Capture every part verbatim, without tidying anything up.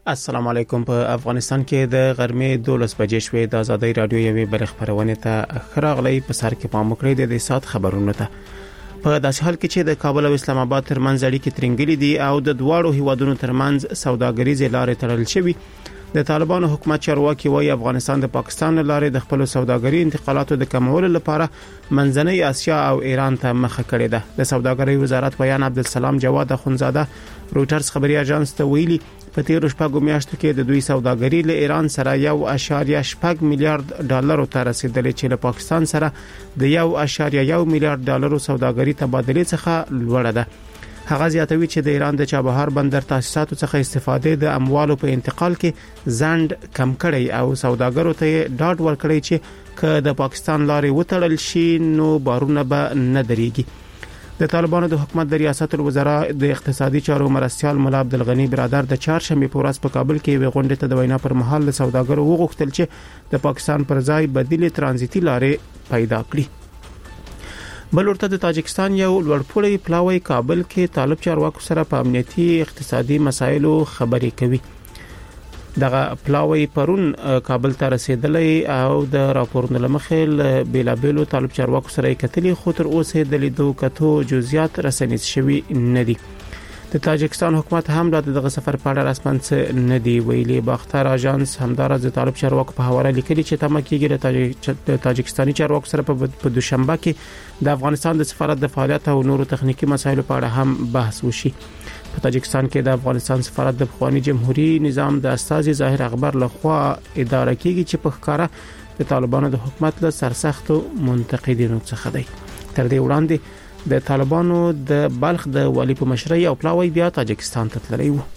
السلام علیکم. په افغانستان کې د غرمې دولس بجې شوې. د آزادۍ رادیو یوې بل خبرونه ته خراغلی په سر کې پام وکړئ د دې سات خبرونه ته. په داسې حال کې چې د کابل او اسلام آباد ترمنځ اړیکې ترنګلې دي او د دواړو هیوادونو ترمنځ سوداګریزې لارې تړل شوي، د طالبانو حکومت چارواکي وايي افغانستان د پاکستان لارې د خپل سوداګري انتقالاتو د کمولو لپاره منځنۍ اسیا او ایران ته مخه کړې ده. د سوداګرۍ وزارت بیان عبدالسلام جواد اخونزاده رويټرز خبري اژانس ته ویلي په تیرو شپږو میاشتو کې د دوی سوداګري له ایران سره یو اشاریه شپږ میلیارډ ډالر ته رسیدلې چې له پاکستان سره د یو اشاریه یو میلیارډ ډالر سوداګري تبادله څخه لوړه ده. هغه زیاتوي چې د ایران د چابهار بندر تاسیساتو څخه استفاده د اموالو په انتقال کې ځند کم کړي او سوداګرو ته ډاډ ورکړي چې که د پاکستان لارې وتړل شي نو بارونه به نه درېږي. د طالبانو د حکومت د ریاست الوزرا د اقتصادي چارو مرستيال مولا عبدالغنی برادر د چهارشنبه په ورځ په کابل کې وی غونډه ته د وینا پر مهال د سوداګرو وغوښتل چې د پاکستان پر ځای بدیل ترانزیتي لارې پیدا کړي. بل ورته د تاجکستان یو لوړپوړی پلاوی کابل کې طالب چارواکو سره په امنیتي اقتصادي مسایلو خبرې کوي. دغه پلاوی پرون کابل ته رسیدلې او د راپورونو لمخې بیلابېلو طالب چارواکو سره کتلې خو تر اوسه د لیدو کتو جزئیات رسنیز شوي نه دي. د تاجکستان حکومت هم د دغه سفر په اړه رسمن څه نه دی ویلي. باختر اژانس همدارس د طالب چارواکو په حواله لیکلي چې تمه کېږي د تاجکستاني چارواکو سره په دوشنبه کې د افغانستان د سفارت د فعالیت او نورو تخنیکی مسایلو په اړه هم بحث وشي. په تاجکستان کې د افغانستان سفارت د پخوانی جمهوریت نظام د استاذ ظاهر اخبار لخوا اداره کیږي چې په ښکارا د طالبانو د حکومت له سرسختو منتقدینو څخه دی. تر دې وړاندې د طالبانو د بلخ د والی په مشرۍ او پلاوی بیا تاجکستان ته تللی و.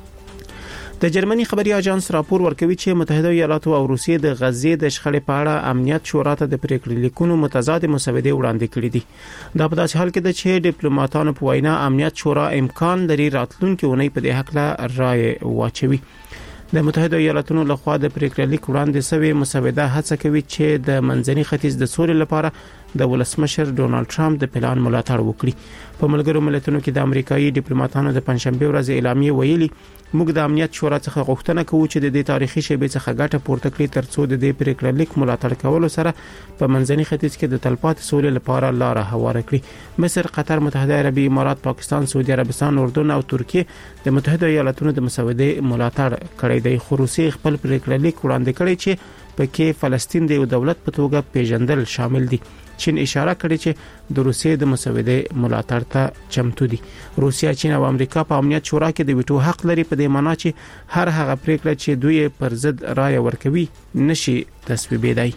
د جرمني خبري اژانس راپور ورکوي چې متحده ایالاتو او روسیې د غزې د شخړې په اړه امنیت شورا ته د پریکړې لیکونو متضاد مسودې وړاندې کړې دي. دا په داسې حال کې ده چې ډیپلوماټانو په وینا امنیت شورا امکان لري راتلونکي اونۍ په دې حق لا رائے واچوي. د متحده ایالاتونو لخوا د پریکړې لیک وړاندې شوی مسوده هڅه کوي چې د منځني ختیځ د سولې لپاره د ولسمشر ډونالد ټرمپ د پلان ملاتړ وکړي. په ملګرو ملتونو کې د امریکایي ډیپلوماټانو د پنځشنبه ورځ اعلامیه ویلي موږ د امنیت شورا څخه غوښتنه کوو چې د دې تاریخي شیبې څخه ګټه پورته کړي ترڅو د دې پریکړې لیک ملاتړ کولو سره په منځني ختیځ کې د تلپاتې سولې لپاره لار هواره کړي. مصر، قطر، متحده عربي امارات، پاکستان، سعودي عربستان، اردن او ترکیه د متحده ایالاتونو د مسودې ملاتړ کړی دی. خو روسیې خپل پریکړې لیک وړاندې کړی چې پکې فلسطین د یو دولت په توګه پیژندل شامل دي. چین اشاره کړې چې د روسیې د مسودې ملاتړ ته چمتو دي. روسیا، چین او امریکا په امنیت شورا کې د ویټو حق لري په دې معنی چې هر هغه پریکړه چې دوی پر ضد رائے ورکوي نشي تصویبېدای.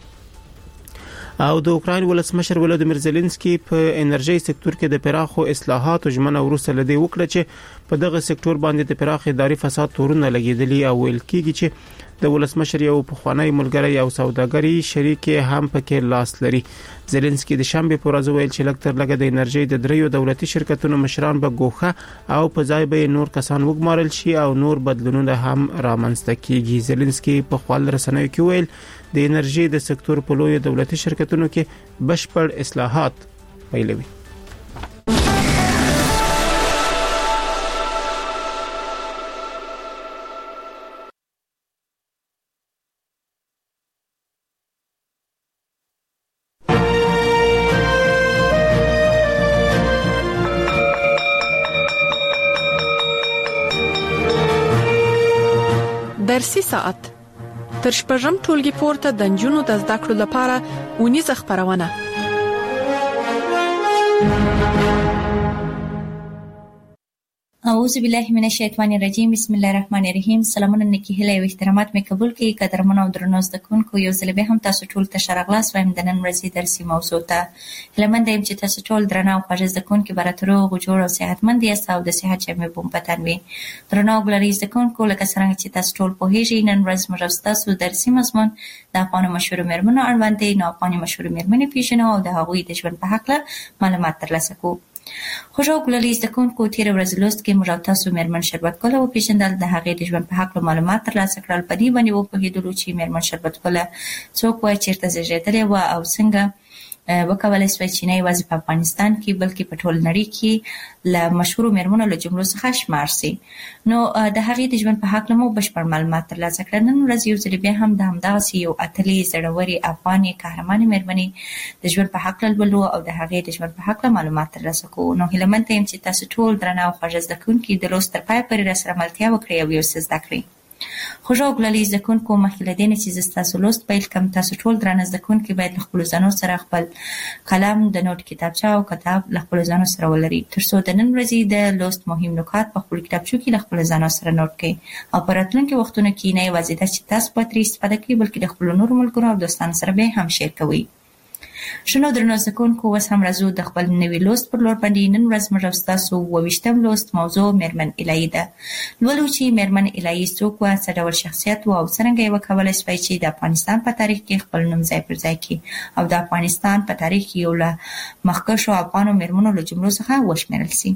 او د اوکراین ولسمشر ولادیمیر زيلنسکي په انرژي سکتور کې د پراخو اصلاحاتو ژمنه ورسره لدی وکړه چې په دغه سکتور باندې د پراخ اداري فساد تورونه لګیدلي او ویل کېږي چې د ولسمشر یو پخوانی ملګری او سوداګری شریک هم پکې لاس لري. زيلنسکي د شنبه په ورځ ویل چې لکتر لګه د انرژي د دریو دولتي شرکتونو مشران به ګوخه او په ځای به نور کسان وګمارل شي او نور بدلونونه هم رامنځته کیږي. زيلنسکي په خپل رسنیو کې ویل د انرژي د سکتور په لوی دولتي شرکتونو کې بشپړ اصلاحات پیلوي. درسي ساعت تر شپږم ټولګي پورته د نجونو د زده کړو لپاره ونیزه خبرونه. اعوذ بالله من الشیطان الرجیم. بسم الله الرحمن الرحیم. سلامونه نیکی هیله او احترامات مې قبول کړئ. قدرمن او درنو زده کوونکو، یو ځل به هم تاسو ټول ته ښه راغلاست وایم د نن ورځې درسي موضوع ته. هیله مند یم چې تاسو ټول درنه او خوږ زده کوونکي به راته روغ جوړ او صحتمند یاست او د صحت جامې به مو په تن وي. درنه او ګلري زده کوونکو، لکه څرنګه چې تاسو ټول پوهیږئ، نن ورځ موږ ستاسو درسي مضمون د افغانو مشهورو میرمنو اړوند دی. نو افغاني مشهورو میرمنې پیژنو او د هغوی د ژوند په هکله معلومات ترلاسه کوو. خوږو ګلري زده کوونکو، تېره ورځ لوست کې موږ تاسو میرمن شربت ګله وپېژندل، د هغې د ژوند په هکله معلومات ترلاسه کړل. په دې باندې وپوهېدلو چې میرمن شربت ګله څوک وه، چېرته زېږېدلې وه او څنګه وکولای شي چې نه یوازې په افغانستان کې بلکې په ټول نړۍ کې له مشهورو میرمنو له جملو څخه شمار شي. نو د هغې د ژوند په هکله مو بشپړ معلومات ترلاسه کړل. نن ورځ یو ځل بیا هم د همدغسې یو اتلې زړورې افغانې قهرمانې میرمنې د ژوند په هکله لولو او د هغې د ژوند په هکله معلومات ترلاسه کوو. نو هیله منده یم چې تاسو ټول درنه او خوږه زده کوونکي د لوست تر پایه پورې راسره ملتیا وکړئ او یو څه زده کړئ. خوږو او ګلالي زده کوونکو، مخکې له دې نه چې زه ستاسو لوست پیل کړم، تاسو ټول درانه زده کوونکي باید له خپلو ځانو سره خپل قلم، د نوټ کتابچه او کتاب له خپلو ځانو سره ولرئ، تر څو د نن ورځې د لوست مهم نکات په خپلو کتابچو کې له خپلو ځانو سره نوټ کړئ او په راتلونکي وختونو کې نه یوازې دا چې تاسو به ترې استفاده کوئ بلکې د خپلو نورو ملګرو او دوستانو سره به هم شیر کوئ. شنو درنو زده کوونکو، اوس هم راځو د خپل نوي لوست پر لور باندې. نن ورځ موږ او ستاسو اووه ویشتم لوست موضوع میرمن الهي ده. لولو چې میرمن الهي څوک وه، څه ډول شخصیت وه او څرنګه یې وکولی شوی چې د افغانستان په تاریخ کې خپل نوم ځای پر ځای کړي او د افغانستان په تاریخ کې یو له مخکښو افغانو میرمنو له جملو څخه وشمېرل سي.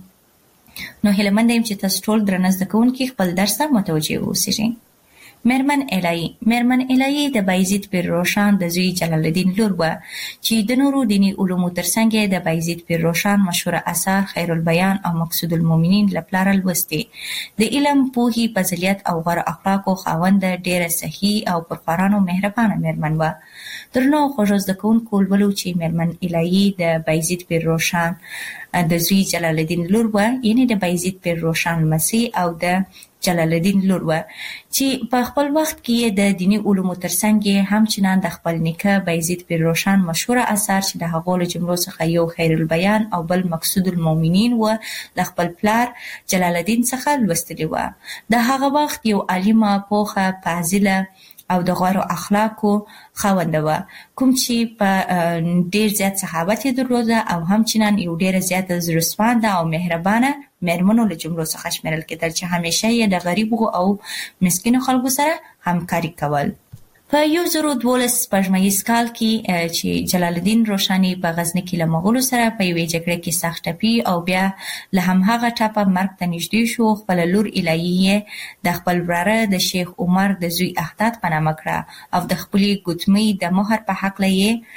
نو هیله منده یم چې تاسو ټول درنه زده کوونکي خپل درس ته متوجه واوسئ. میرمن الهي میرمن الهي د بایزید پیر روشن د زوی جلال الدین لور وه چې د نورو دینی علومو ترڅنګ د بایزید پیر روشن مشهوره اثر خیر البیان او مقصود المؤمنین له پلاره لوستې. د علم، پوهې، فضیلت او غوره اخلاقو خاونده ډېره صحیح او پرخوارانو مهربانه میرمن وه. درنو خوږو زده کوونکو، لولو چې میرمن الهي د بایزید پیر روشن د زوی جلال الدین لور وه، یعنې د بایزید پیر روشن لمسۍ او د جلال الدین لور وه چې په خپل وخت کې د دینی علومو ترڅنګ همچنان د خپل نیکه بایزید پیر روشن مشهوره اثر چې د هغو له جملو څخه یو خیر البیان او بل مقصود المؤمنین و له خپل پلار جلال الدین څخه لوستلې وه. د هغه وخت یو عالمه، پوخه، فاضله او د غوره اخلاقو خاونده وه، کوم چې په ډیر زیات صحابت یې درلوده او همچنان یو ډیره زیاته زړهسوانده او مهربانه میرمنو له جملو څخه شمیرل کېدل چې همیشه یې د غریبو او مسکینو خلکو سره همکاري کول. په یو زرو دولس سپوږمیز کال کې چې جلال الدین روشنی په غزني کې له مغولو سره په یوې جګړه کې سخت ټپي او بیا له همهغه ټپه مرګ ته نږدې شو، خپله لور الهي یې د خپل وراره د شیخ عمر د زوی احداد په نامه کړه او د خپلې ګوتمۍ د مهر په هکله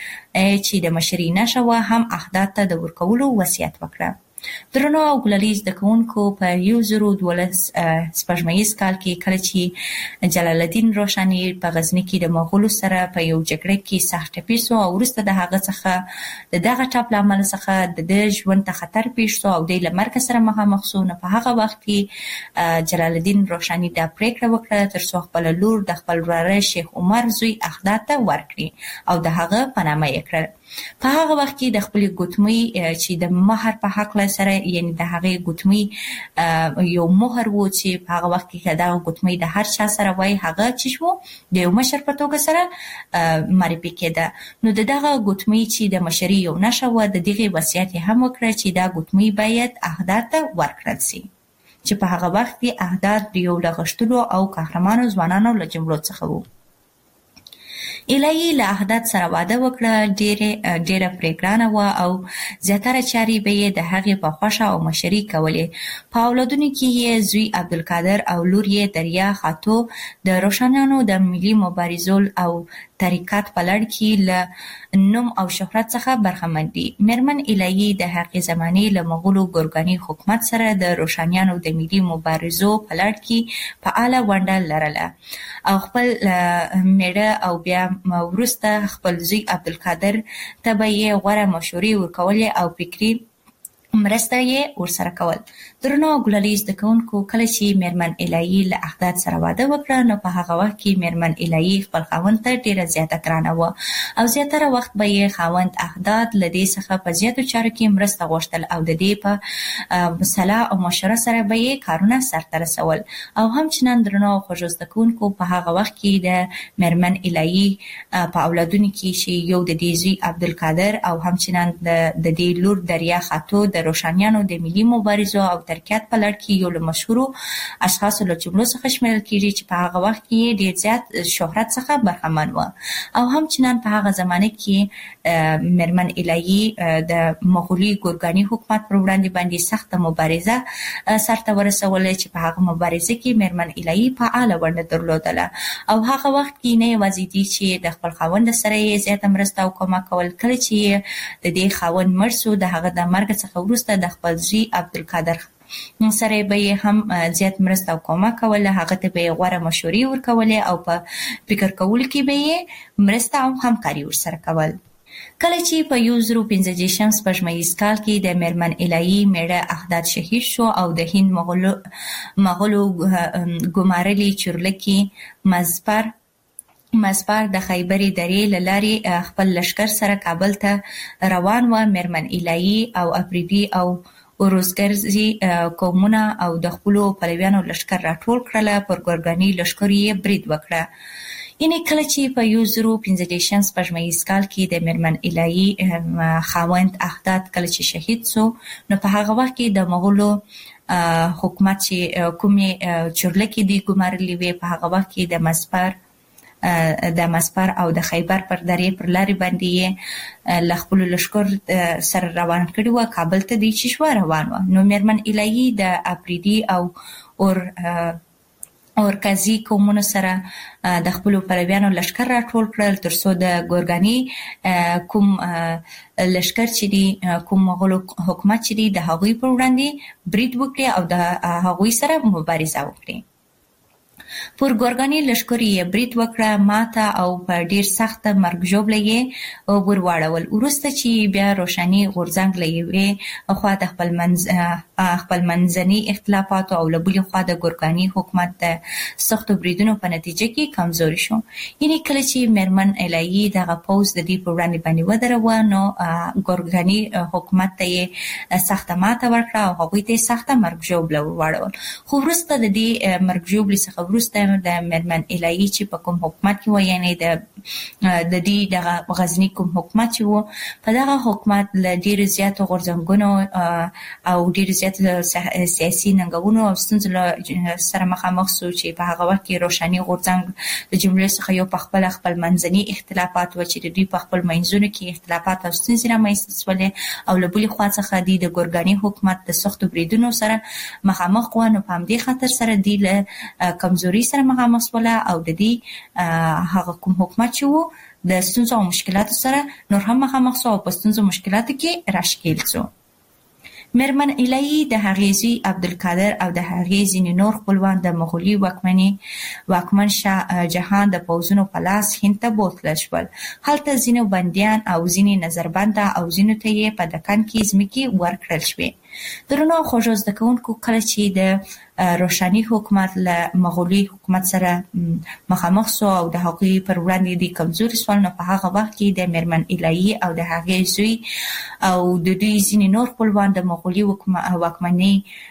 یې چې د مشرۍ نښه وه هم احداد ته د ورکولو وصیت وکړه. درنو او ګلالي زده کوونکو، په یو زرو دولس سپوږمیز کال کې کله چې جلال الدین روشنی په غزني کې د مغولو سره په یو جګړه کې سخت ټپي شو او وروسته د هغه څخه د دغه ټپ له امله څخه د ده ژوند ته خطر پیښ شو او دی له مرګ سره مخامخ شو. نو په هغه وخت کې جلال الدین روشنی دا پریکړه وکړه تر څو خپله لور د خپل وراره شیخ عمر زوی احداد ته ورکړي او د هغه په نامه یې کړل. په هغه وخت کې د خپلې ګوتمۍ چې د مهر په هکله سره، یعنی د هغې ګوتمۍ یو مهر و چې په هغه وخت کې دغه ګوتمۍ د هر چا سره وای، هغه چې شو د یو مشر په توګه سره معرفي کېده. نو د دغه ګوتمۍ چې د مشرۍ یو نښه وه، د دغې وصیت یې هم وکړه چې دا ګوتمۍ باید احداد ته ورکړل سي، چې په هغه وخت کې احداد د یو له غښتلو او قهرمانو ځوانانو له جملو څخه وو. الهي له احداد سره واده وکړه، ډېره ډېره پرې ګرانه وه او زیاتره چارې به یې د هغې په خوښه او مشري کولې. په اولادونو کې یې زوی عبدالقادر او لور یې دریا خاتو د روښانیانو د ملي مبارزو او تحریکات په لړ کې له نوم او شهرت څخه برخمن دي. میرمن الهي د هغې زمانې له مغولو ګورګاني حکومت سره د روښانیانو د ملي مبارزو په لړ کې فعاله ونډه لرله او خپل میړه او بیا وروسته خپل زوی عبدالقادر ته به یې غوره مشورې ورکولې او فکري مرسته یې ورسره کول. درنو او ګلالي زده کوونکو، کله چې میرمن الهي له احداد سره واده وکړه، نو په هغه وخت کې میرمن الهي خپل خاوند ته ډېره زیاته ګرانه وه او زیاتره وخت به یې خاوند احداد له دې څخه په زیاتو چارو کې مرسته غوښتل او د دې په صلاح او مشوره سره به یې کارونه سرته رسول. او همچنان درنو او خوږو زده کوونکو، په هغه وخت کې د میرمن الهي په اولادونو کې چې یو د دې زوی عبدالقادر او همچنان د دې لور دریا خاتو د د روشانیانو د ملي مبارزو او ترکیات په لړ کې یو له مشهورو اشخاصو له جملو څخه شمیرل کیږي چې په هغه وخت کې ډیر زیات شهرت څخه برخمن و او هم چنان په هغه زمانه کې میرمن الهی د مغولي ګورګاني حکومت پر وړاندې باندې سخت مبارزه سرته ورسوله چې په هغه مبارزه کې میرمن الهی فعال ونډه درلودله او هغه وخت کې نه یوازې دي چې د خپل خاوند سره یې زیاته مرسته او کومک کول، کله چې د دې خاوند مړ شو د هغه د مرګ څخه وروسته د خپل زوی عبدالقادر سره به هم زیات مرسته او کومک کوله، هغه ته به غوړه مشورې ورکولې او په فکر کول کې به مرسته او همکاري ورسره کول. کله چې په یو زر پنځه دېرشم سپوږمیز کال کې د میرمن الهی میړه احداد شهید شو او د هند مغولو مغولو ګمارلي چورلکي مزپر مزپر د خیبر درې لاري خپل لشکر سره کابل ته روان و. میرمن الهی او افریدي او اوروزګرزي قومونه او د خپلو پلویانو لشکر راټول کړل، پر ګورګاني لشکر یې برید وکړه. یعنی کله چې په یو زر پنځه دېرشم سپوږمیز کال کې د میرمن الهی خاوند احداد کله چې شهید شو، نو په هغه وخت کې د مغولو حکومت چې کومې چورلکي دی ګمارلي وي، په هغه وخت کې د مسپر د مسپر او د خیبر پر درې پر لارې باندې له خپلو لشکر سره روان کړي وو، کابل ته دی چې شو روان و. نو میرمن الهی د افریدي او اور اورکزي قومونو سره د خپلو پلویانو لشکر راټول کړل ترڅو د ګورګاني کوم لشکر چې دی کوم مغولو حکومت چې دی د هغوی پر وړاندې برید وکړي او د هغوی سره مبارزه وکړي. پر ګورګاني لشکر یې برید وکړه، ماته او په ډیر سخت مرګ ژوبله یې ورواړول. وروسته چې بیا روشني غورځنګ له یوې خوا د خپل منځ خپل منځني اختلافاتو او له بلې خوا د ګورګاني حکومت د سختو بریدونو په نتیجه کې کمزوري شو. یعنې کله چې میرمن الهی دغه پوځ د دې پر وړاندې باندې ودروه، نو ګورګاني حکومت ته یې سخته ماته ورکړه او هغوی ته یې سخته مرګ ژوبله ورواړول. خو وروسته د دې مرګ ژوبلې څخه وروسته د میرمن الهی چې په کوم حکومت کې و، یعنی د د دې دغه غزنی کوم حکومت چې و، په دغه حکومت له ډیرو زیاتو غورځنګونو او ډیرو زیاتو سیاسي ننګونو او ستونزو سره مخامخ شو چې په هغه وخت کې روشني غورځنګ د جملې څخه یو په خپل خپل منځني اختلافات و چې د دوی په خپل منځونو کې اختلافات او ستونزې رامنځته شولې او له بلې خوا څخه دوی د ګورګاني حکومت د سختو بریدونو سره مخامخ و. نو په همدې خاطر سره دوی له کمزوري سره مخامخ شوله او د دې هغه کوم حکومت چې و د ستونزو او مشکلاتو سره نور هم مخامخ شو او په ستونزو مشکلاتو کې راښکېل شو. میرمن الهی د هغې زوی عبدالقادر او د هغې ځینې نور خپلوان د مغولي واکمني واکمن شاه جهان د پوځونو په لاس هند ته بوتلل شول. هلته ځینو بندیان او ځینې نظربنده او ځینو ته یې په دکن کې ځمکې ورکړل شوې. درنو خوږو زده کوونکو، کله چې د روشني حکومت له مغولي حکومت سره مخامخ شو او د هغوی پر وړاندې د کمزوري شول، نو په هغه وخت کې د میرمن الهی او د هغې زوی او د دوی ځینې نور خپلوان د مغولي واکمنۍ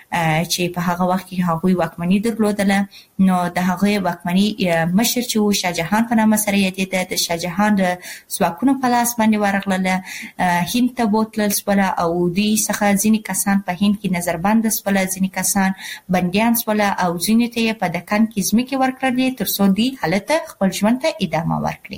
چې په هغه وخت کې هغوی واکمني درلودله، نو د هغې واکمني مشر چې و شاه جهان په نامه سره یادېده، د شاه جهان د ځواکونو په لاس باندې ورغلله، هند ته بوتلل شوله او دوی څخه ځینې کسان په هند کې نظربنده شوله، ځینې کسان بندیان شوله او ځینې ته یې په دکن کې ځمکې ورکړلې ترڅو دوی هلته خپل ژوند ته ادامه ورکړي.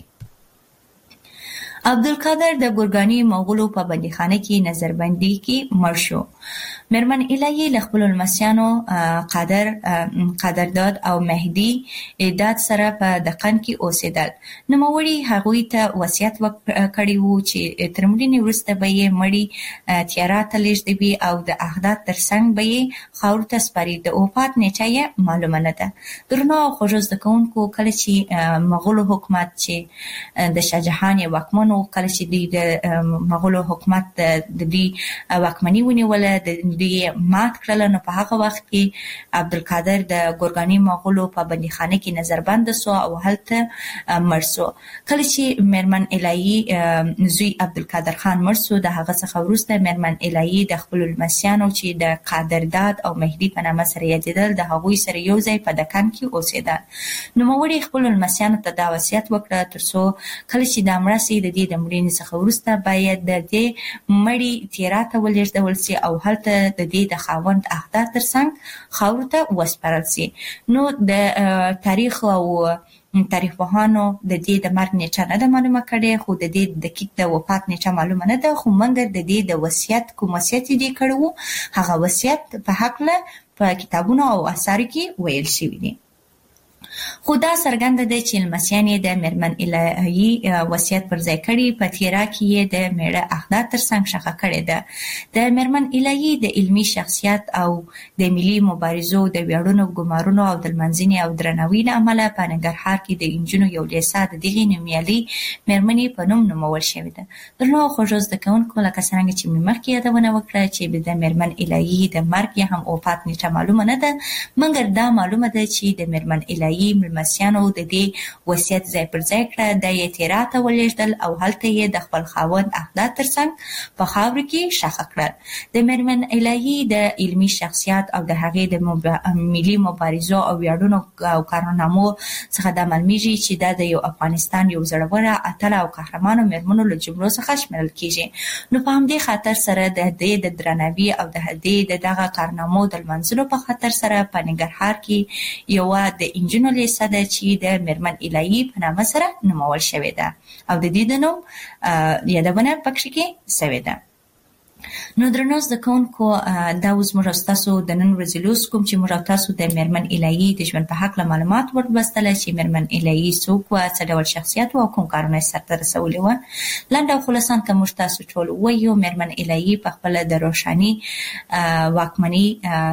عبدالقادر د ګورګاني مغولو په بندیخانه کې نظربندي کې مړ شو. میرمن الهی له خپلو لمسیانو قادر قدرداد او مهدي داد سره په دکن کې اوسېدل. نوموړي هغوی ته وصیت کړی و چې تر مړینې وروسته به یې مړی تیارا ته لېږدوي او د احداد تر څنګ به یې خاورو ته سپاري. د وفات نیټه یې معلومه نه ده. درنو او خوږو زده کوونکو، کله چې مغولو حکومت چې د شاه جهان یې واکمن و، کله چې دوی د مغولو حکومت د دوی واکمني ونیوله، د دوی مات کړله، نو په هغه وخت کې عبدالقادر د ګورګاني مغولو په بندیخانه کې نظربنده شو او هلته مړ شو. کله چې میرمن الهی زوی عبدالقادر خان مړ شو، د هغه څخه وروسته میرمن الهی د خپلو لمسیانو چې د قدرداد او مهدي په نامه سره یادېدل، د هغوی سره یو ځای په دکن کې اوسېدل. نوموړي خپلو لمسیانو ته دا وصیت وکړه ترڅو کله چې دا مړه سي د دې ښځې د مړینې څخه وروسته باید د دې مړی تیراته ولېږدول سي او هلته د دې د خاوند اهدا ترڅنګ خاورو ته وسپارل سي. نو د تاریخ او تاریخ پوهانو د دې د مرګ نیټه نه ده معلومه کړې، خو د دې دقیق د وفات نیټه معلومه نه ده، خو مګر د دې د وصیت کوم وصیت دې کړو هغه وصیت په حقله په کتابونو او اثارو کې ویل شوی دی. خو دا څرګنده ده چې لمسیانې د میرمن الهي وصیت پر ځای کړي، په تیرا کې یې د میړه اهدا ترڅنګ شخه کړې ده. د میرمن الهي د علمي شخصیت او د ملي مبارزو د ویاړونو، ګمارونو او د لمانځنې او درناوي له امله په ننګرهار کې د انجونو یو لیسه د دغې نومیالۍ میرمنې په نوم نومول شوې ده. درنو خوږو زده کوونکو، لکه څرنګه چې مې مخکې یادونه وکړه چې د میرمن الهي د مرګ یا هم وفات نیټه معلومه نه ده، مګر دا معلومه ده چې د میرمن الهي ملمسیانو د دې وصیت ځای پر ځای کړه، د یې تیراته ولېږدل او هلته یې د خپل خاوند اهدا ترڅنګ په خاورو کې شاخه کړل. د میرمن الهي د علمي شخصیت او د هغې د مب... ملي مبارزو او ویاړونو او کارنامو څخه دا معلومیږي چې دا د یو افغانستان یو زړوره اتله او قهرمانو میرمنو له جملو څخه شمیرل کیږي. نو په همدې خاطر سره د دې د درناوي او د دې د دغه کارنامو د لمانځلو په خاطر سره په ننګرهار کې یوه د انجونو لیسه ده چې د میرمن الهي په نامه سره نومول شوې ده او د دې د نوم یادونه پکې کې شوې ده. نو درنو زده کوونکو، دا اوس موږ ستاسو د نن ورځې لوست کوم چې موږ تاسو د میرمن الهي د ژوند په هکله معلومات ورلوستل چې میرمن الهي څوک وه، څه ډول شخصیت او کوم کارونه یې سرته رسولي وه. لنډ او خلاصان که موږ تاسو ټول ووایو، میرمن الهي په خپله د روښاني واکمني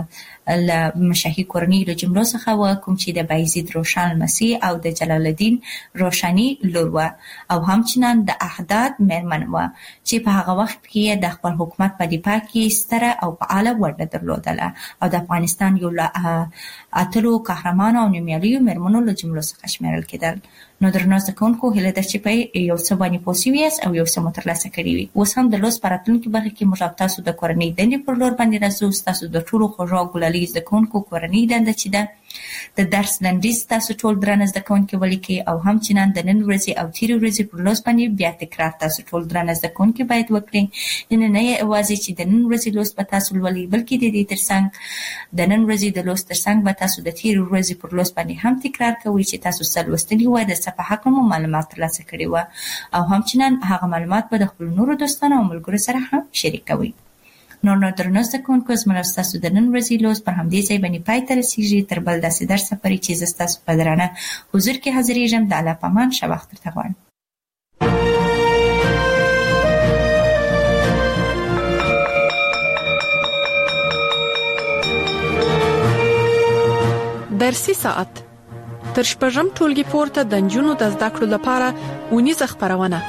له مشاهي کورنۍ له جملو څخه وه، کوم چې د بایزید روښان لمسي او د جلال الدین روښاني لور وه، او همچنان د احداد میرمن وه چې په هغه وخت کې د خپل حکومت په دفاع کې ستره او فعاله ونډه درلودله او د افغانستان یو له اتلو قهرمانو او نومیالیو میرمنو له جملو څخه شمیرل کېدل. نو درنو زده کوونکو، هیله ده چې په یو څه باندې پوه سوي یاست او یو څه مو ترلاسه کړي وي. اوس هم د لوست په راتلونکي برخه کې موږ او تاسو د کورنۍ دندې پر لور باندې راځو. ستاسو د ټولو خوږو او ګلالي زده کوونکو کورنۍ دنده چې ده د درس لنډیز تاسو ټول درانه زده کوونکي ولیکئ، او همچنان د نن ورځې او تېرې ورځې پر لوست باندې بیا تکرار تاسو ټول درانه زده کوونکي باید وکړئ. یعنې نه یوازې چې د نن ورځې لوست به تاسو لولئ، بلکې د دې ترڅنګ د نن ورځې د لوست ترڅنګ به تاسو د تېرې ورځې پر لوست باندې هم تکرار کوئ چې تاسو څه لوستلي وه، د څه په هکله مو معلومات ترلاسه کړي وه، او همچنان هغه معلومات به د خپلو نورو دوستانو او ملګرو سره هم شریکوئ. نور نو درنو زده کوونکو، زموږ او ستاسو د نن ورځې لوست پر همدې ځای باندې پای ته رسېږي. تر بل داسې درسه پورې چې زه ستاسو په درانه حضور کې حاضرېږم، د الله په امان ښه وخت درته غواړم. درسي ساعت تر شپږم ټولګي پورته د نجونو د زده کړو لپاره اونیزه خپرونه.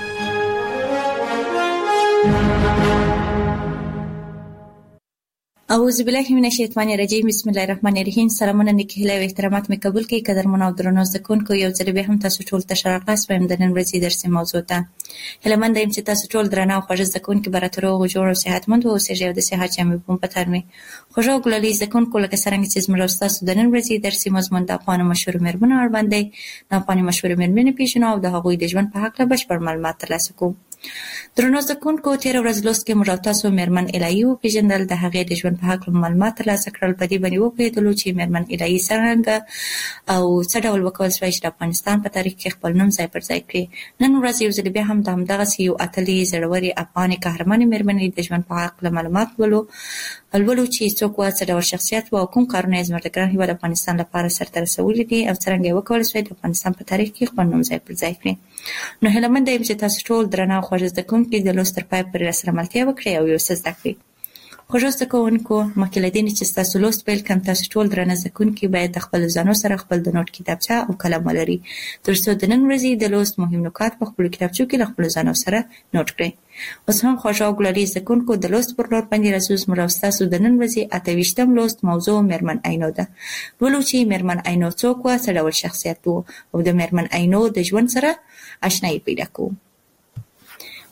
اعوذ بالله من الشیطان الرجیم، بسم الله الرحمن الرحیم. سلامونه، نیکی هیله او احترامات مې قبول کړئ. قدرمنو او درنو زده کوونکو، یو ځل بیا هم تاسو ټول ته ښه راغلاست وایم د نن ورځې درسي موضوع ته. هیله مند یم چې تاسو ټول درانه او خوږ زده کوونکي به راته روغ جوړ او صحتمند واوسئ او د صحت جامې به مو په تن وي. خوږ او ګلالي زده کوونکو، لکه څرنګه چې زموږ او ستاسو د نن ورځې درسي مضمون د افغانو مشهورو میرمنو اړوند دی. د افغاني مشهورو میرمنې پېژنو او د هغوی د ژوند په هکله بشپړ معلومات ترلاسه کوو. درنو زده کوونکو، تېره ورځ لوست کې موږ او تاسو میرمن الهي وپېژندل، د هغې د ژوند په هکله معلومات ترلاسه کړل. په دې باندې وپوهېدلو چې میرمن الهي څرنګه او څه ډول وکول شوای چې د افغانستان په تاریخ کې خپل نوم ځای پر ځای کړي. نن ورځ یو ځل بیا هم د همدغسې یو اتلې زړورې افغانې قهرمانې میرمنې د ژوند په هکله معلومات لولو لولو چې څوک وه، څه ډول شخصیت وه او کوم کارونه یې زموږ د ګران هېواد افغانستان لپاره سرته رسولي دي او څرنګه یې وکولی شوای د افغانستان په تاریخ کې خپل نوم ځای پر ځای کړي. نو هیله منده یم چې تاسو ټول درانه او خوږ زده کوونکي د لوست تر پای پورې راسره ملتیا وکړئ او یو څه زده کړئ. خوږو زده کوونکو، مخکې له دې نه چې ستاسو لوست پیل کړم، تاسو ټول درانه زده کوونکي باید د خپلو ځانو سره خپل د نوټ کتابچه او قلم ولرئ، تر څو د نن ورځې د لوست مهم نکات په خپلو کتابچو کې له خپلو ځانو سره نوټ کړئ. اوس هم خوږو او ګلالي زده کوونکو، د لوست پر لور باندې راځو. زموږ او ستاسو د نن ورځې اته ویشتم لوست موضوع میرمن عینو ده. لولو چې میرمن عینو څوک وه، څه ډول شخصیت و، او د میرمن عینو د ژوند سره اشنایي پیدا کوو.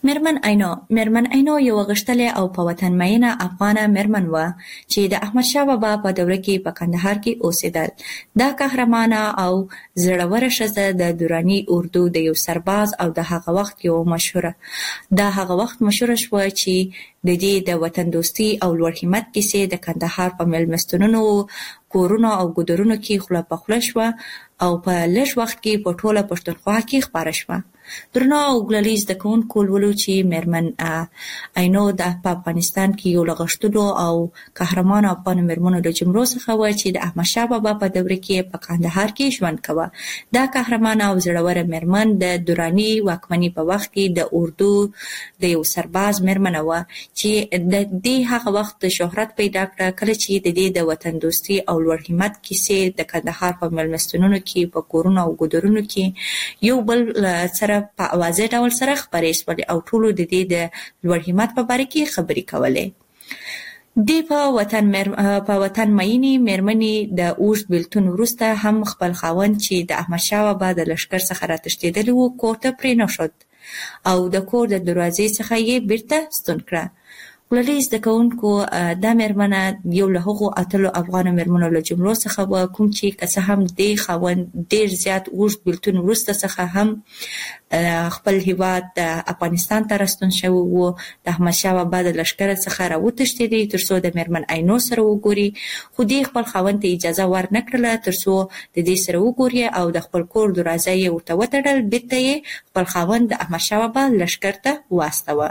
میرمن عینو میرمن عینو یو غښتلې او په وطن مینه افغانه میرمن و چې د احمد شاه بابا په دوره کې په کندهار کې اوسېدل. دا قهرمانه او زړوره ښځه د دراني اردو د یو سرباز او د هغه وخت یو مشهوره دا هغه وخت مشهوره شوه چې د دې د وطن دوستي او لوړ همت کیسې د کندهار په مېلمستونونو، کورونو او ګودرونو کې خوله په خوله شوه او په لږ وخت کې په ټوله پښتونخوا کې خپاره شوه. درنو او ګلالي زده کوونکو ولولو چې میرمن عینو د په افغانستان کې یو له غښتلو او قهرمانو افغانو میرمنو له جملو څخه وه چې د احمدشاه بابا په دوره کې په کندهار کې ژوند کوه. دا قهرمانه او زړوره میرمن د دراني واکمنۍ په وخت کې د اردو د یو سرباز میرمنه وه چې د دې هغه وخت شهرت پیدا کړه کله چې د دې د وطن دوستي او لوړ همت کیسې د کندهار په مېلمستونونو کې، په کورونو او ګودرونو کې یو بل سره په اوازه ډول سره خبرې شولې او ټولو د دې د لوړ همت په باره کې خبرې کولې. دی په وطن مر... په وطن مینې میرمنې د اوږد بېلتون وروسته هم خپل خاوند چې د احمدشاه بابا د لښکر څخه راتښتېدلی و کور ته پرېنښود او د کور د دروازې څخه یې بیرته ستون کړه. ګلالي زده کوونکو دا میرمنه یو له هغو اتلو افغانو میرمنو له جملو څخه وه کوم چې که څه هم دې خاوند ډېر زیات اوږد بېلتون وروسته څخه هم خپل هیواد د افغانستان ته راستون شوی و، د احمدشاه بابا د لښکره څخه راوتښتېدی تر څو د میرمن عینو سره وګوري، خو دې خپل خاوند ته اجازه ورنه کړله تر څو د دې سره وګوري او د خپل کور دروازه یې ورته وتړل. بیرته یې خپل خاوند د احمدشاه بابا لښکر ته واستوه.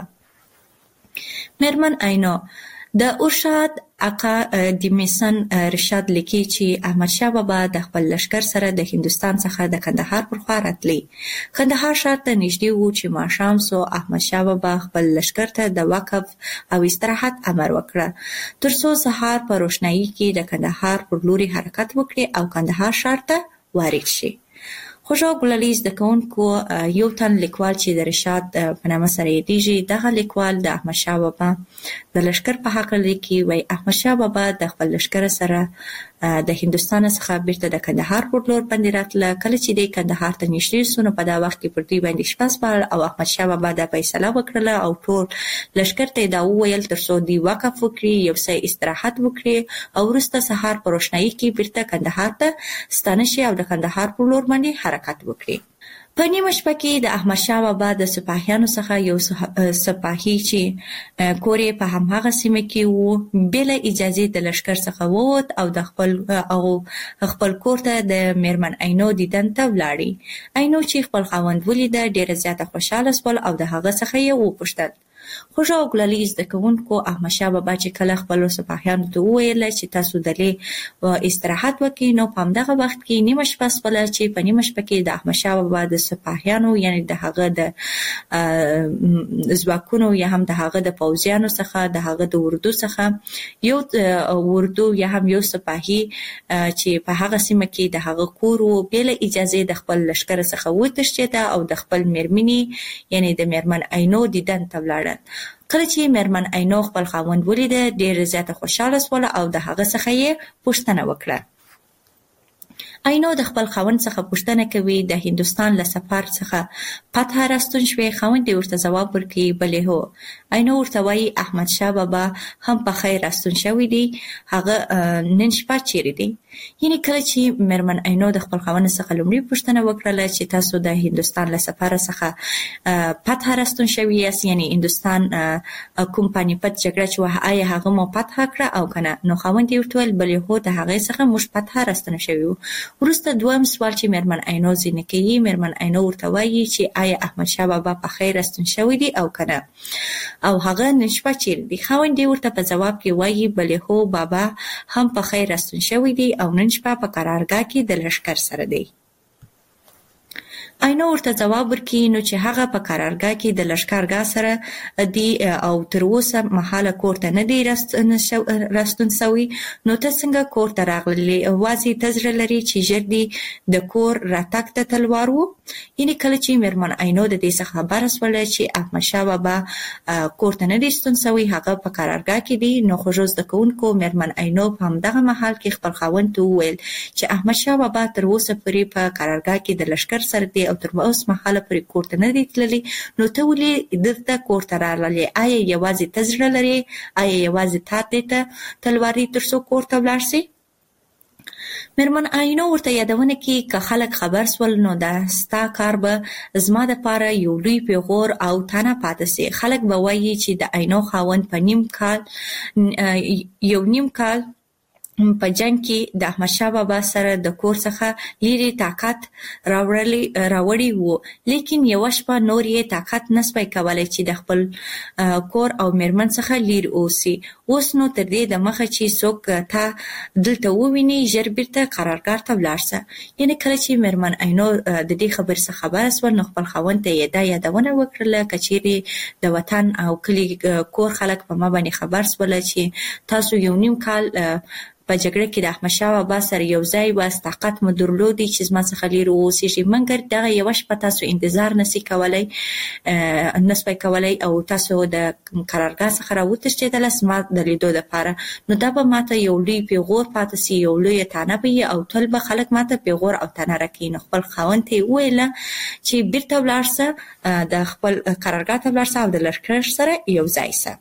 میرمن عینو د ارشاد اقا دیمیسن رشاد لیکي چې احمدشاه بابا د خپل لښکر سره د هندوستان څخه د کندهار پر خوا راتلی. کندهار ښار ته نږدې و چې ماښام سو. احمدشاه بابا خپل لښکر ته د وقف او استراحت امر وکړه تر څو سهار په روښنايي کې د کندهار پر لوري حرکت وکړي او کندهار ښار ته وارد شي. خوږو ګلالي زده کوونکو یو تن لیکوال چې د رشاد په نامه سره یادېږي، دغه لیکوال د احمدشاه بابا د لښکر په هکله لیکي. وایي احمدشاه بابا د خپل لښکر سره د هندوستان څخه بیرته د کندهار پر لور باندې راتله. کله چې دی کندهار ته نږدې سو نو په دا وخت کې پر دوی باندې شپه سپارل او احمدشاه بابا دا فیصله وکړله او ټول لښکر ته یې دا وویل تر څو دوی وقف وکړي، یو څه استراحت وکړي او وروسته سهار په روښنايي کې بیرته کندهار ته ستانه شي او د کندهار پر لور باندې حرکت وکړي. په نیمه شپه کې د احمدشاه بابا د سپاهیانو څخه یو سپاهي چې کور یې په همهغه سیمه کې و بې له اجازې د لښکر څخه ووت او د خپل او خپل کور ته د میرمن عینو دیدن ته ولاړی. عینو چې خپل خاوند ولیده ډېره زیاته خوشحاله شول او د هغه څخه یې وپوښتل. خوږو او ګلالي زده کوونکو احمدشاه بابا چې کله خپلو سپاهیانو ته وویل چې تاسو دلې استراحت وکړئ نو په همدغه وخت کې نیمه شپه شوله چې په نیمه شپه کې د احمدشاه بابا د سپاهیانو یعنې د هغه د ځواکونو یا هم د هغه د پوځیانو څخه د هغه د اردو څخه یو اردو یا هم یو سپاهي چې په هغه سیمه کې د هغه کور و بې له اجازې د خپل لښکر څخه وتښتېده او د خپل میرمنې یعنې د میرمن عینو دیدن ته ولاړل. کله چې میرمن عینو خپل خاوند ولیده ډېره زیاته خوشحاله شوله او د هغه څخه یې پوښتنه وکړه. عینو د خپل خاوند څخه پوښتنه کوي د هندوستان له سفر څخه فتح راستون شوې؟ خاوند یې ورته ځواب ورکوي بلې هو. عینو ورته وایي احمدشاه بابا هم په خیر راستون شوی دی، هغه نن شپه چیرې دی؟ یعنې کله چې میرمن عینو د خپل خاوند څخه لومړی پوښتنه وکړله چې تاسو د هندوستان له سفر څخه فتح راستون شوي یاست، یعنې هندوستان کوم پانیپت جګړه چې وه آیا هغه مو فتح کړه او که نه؟ نو خاوند یې ورته ویل بلې هو د هغې څخه موږ فتح راستانه شوي وو. وروسته دویم سوال چې میرمن عینو ځینې کوي، میرمن عینو ورته وایي چې آیا احمدشاه بابا په خیر راستون شوی دی او که نه او هغه نن شپه چیرې دی؟ خاوند یې ورته په ځواب کې وایي بلې هو بابا هم په خیر راستون شوی دی او نن شپه په قرارګاه کې د لښکر سره دی. عینو ورته ځواب ورکړي نو چې هغه په قرارګاه کې د لښکرګاه سره دی او تر اوسه مهاله کور ته نه دی راستون سوی، نو ته څنګه کور ته راغلی؟ وازې ته زړه لري چې ژر دی د کور راتګ ته تلوار و؟ یعنې کله چې میرمن عینو د دې څخه خبره شوله چې احمدشاه بابا کور ته نه دی ستون سوی، هغه په قرارګاه کې دی، نو خوږو زده کوونکو میرمن عینو په همدغه مهال کې خپل خاوند ته وویل چې احمدشاه بابا تر اوسه پورې په قرارګاه کې د لښکر سره دی او تر اوسه مهاله پرې کور ته نه دی تللی، نو ته ولې دلته کور ته راغلې؟ آیا یوازې ته زړه لرې؟ آیا یوازې تا دې ته تلواري تر څو کور ته ولاړ شې؟ مېرمن عینو ورته یادونه کوي که خلک خبر سول نو دا ستا کار به زما دپاره یو لوی پیغور او تانه پاتې سي. خلک به وایي چې د عینو خاوند په نیم کال یو نیم کال په جنگ کې د احمدشاه بابا سره د کور څخه لیري طاقت راوړی وو، لیکن یو شپه نور یې طاقت نسپای کولای چې د خپل کور او میرمن څخه لیر اوسي. اوس نو تر دې د مخه چې څوک تا دلته وویني ژر بیرته قرارګاه ته ولاړ شه. یعنې کله چې میرمن عینو د دې خبرې څخه خبره سوه نو خپل خاوند ته یې دا یادونه وکړله که چیرې د وطن او کلي کور خلک په ما باندې خبر سوله چې تاسو یو نیم کال په جګړه کې د احمدشاه بابا سره یو ځای واست، طاقت مو درلودی چې زما څخه لرې واوسېږئ، مګر دغه یوه شپه تاسو انتظار نسئ کولی نسپئ کولی او تاسو د قرارګاه څخه راوتښتېدله زما د لیدو دپاره، نو دا به ماته یو لوی پیغور پاتې سي، یو لویه تانه به وي او تل به خلک ماته پیغور او تانه راکوي. نو خپل خاوند ته یې وویله چې بیرته ولاړ شه، د خپل قرارګاه ته ولاړ شه او د لښکر سره یو ځای شه.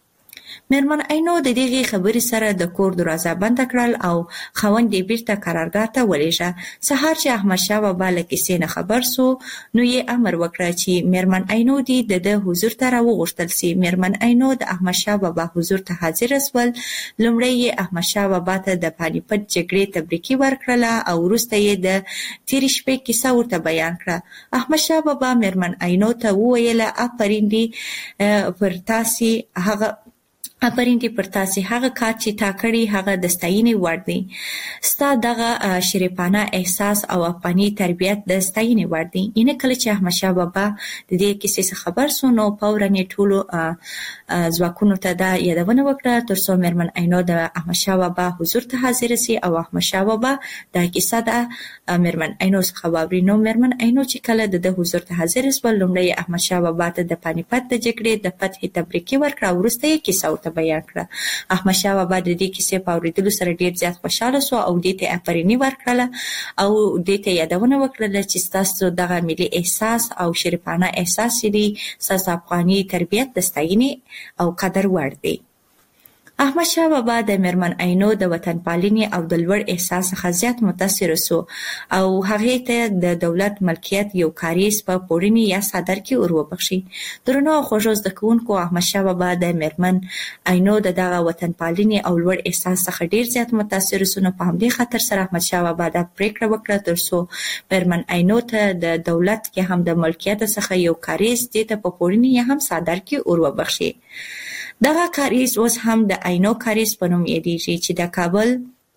مېرمن عینو د دغې خبرې سره د کور دروازه بنده کړل او خاوند یې بیرته قرارګاه ته ولېږه. سهار چې احمدشاه بابا له کیسې نه خبر سو نو یې امر وکړه چې مېرمن عینو دې د ده حضور ته راوغوښتل سي. مېرمن عینو د احمدشاه بابا حضور ته حاضره سول. لومړی یې احمدشاه بابا ته د پاني پت جګړې تبریکي ورکړله او وروسته یې د تېرې شپې کیسه ورته بیان کړه. احمدشاه بابا مېرمن عینو ته وویله آفرین دې پر تاسې هغه آفرین دې پر تاسې هغه کار چې تا کړی هغه د ستاینې وړ دی. ستا دغه شریفانه احساس او افغاني تربیت د ستاینې وړ دی. یعنې کله چې احمدشاه بابا د دې کیسې څخه خبر سو نو فوراً یې ټولو ځواکونو ته دا یادونه وکړه تر څو مېرمن عینو د احمدشاه بابا حضور ته حاضره سي او احمدشاه بابا دا کیسه د مېرمن عینو څخه واوري. نو مېرمن عینو چې کله د ده حضور ته حاضره سول لومړی یې احمدشاه بابا ته د پاني پت د جګړې د فتحې تبریکي ورکړه او وروسته یې کیسه ورته بیان کړه. احمدشاه بابا د دې کیسې په اورېدلو سره ډېر زیات خوشحاله سو او دې ته آفریني ورکړله او دې ته یادونه وکړله چې ستاسو دغه ملي احساس او شریفانه احساس چې دی ستاسو افغاني تربیت د ستاینې او قدر وړ دی. احمدشاه بابا د مېرمن عینو د وطن پالنې او د لوړ احساس څخه زیات متاثره سو او هغې ته د دولت ملکیت یو کاریز په پوړني یا څادر کې ور وبخښي. درنو او خوږو زده کوونکو، احمدشاه بابا د مېرمن عینو د دغه وطن پالنې او لوړ احساس څخه ډېر زیات متاثره سو، نو په همدې خاطر سره احمدشاه بابا دا پرېکړه وکړه تر څو مېرمن عینو ته د دولت کې هم د ملکیت څخه یو کاریز دې ته په پوړني یا هم څادر کې ور وبخښي. دغه کاریز اوس هم د عینو کاریز په نوم یادیږي چې د کابل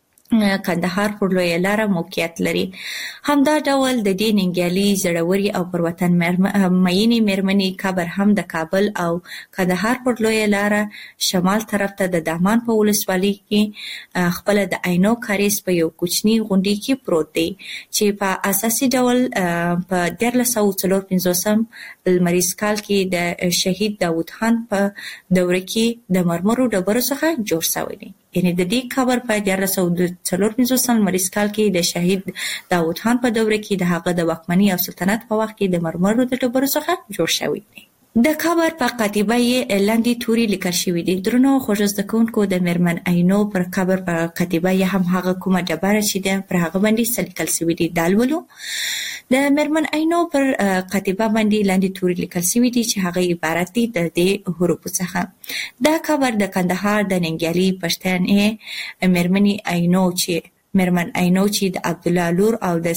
کندهار پر لویه لاره موقعیت لري. همدا ډول د دې ننګیالي زړوري او پر وطن مینې مېرمنې قبر هم د کابل او کندهار پر لویه لاره شمال طرف ته د دامان په ولسوالۍ کې خپله د عینو کاریز په یو کوچني غونډۍ کې پروت دی چې په اساسي ډول په دیارلس سوه څلور پنځوسم لمریز کال کې د شهید داود خان په دوره کې د مرمرو ډبرو څخه جوړ شوی دی. یعنې د دې قبر په دیارلس سوه څلور پنځوسم لمریز کال کې د شهید داود خان په دوره کې د هغه د واکمنۍ او سلطنت په وخت کې د مرمرو د ډبرو څخه جوړ شوی دی. د قبر په قاطبه یې لاندې توري لیکل شوي دي. درنو خوږو زده کوونکو، د مېرمن عینو پر قبر په قاطبه یې هم هغه کومه ډبره چې ده پر هغه باندې څه لیکل شوي دي دا لولو. د مېرمن عینو پر قاطبه باندې لاندې توري لیکل شوي دي چې هغه عبارت دي د دې حروفو څخه. دا قبر د کندهار د ننګیالي پښتنې مېرمنې عینو چې مېرمن عینو چې د عبدالله لور او د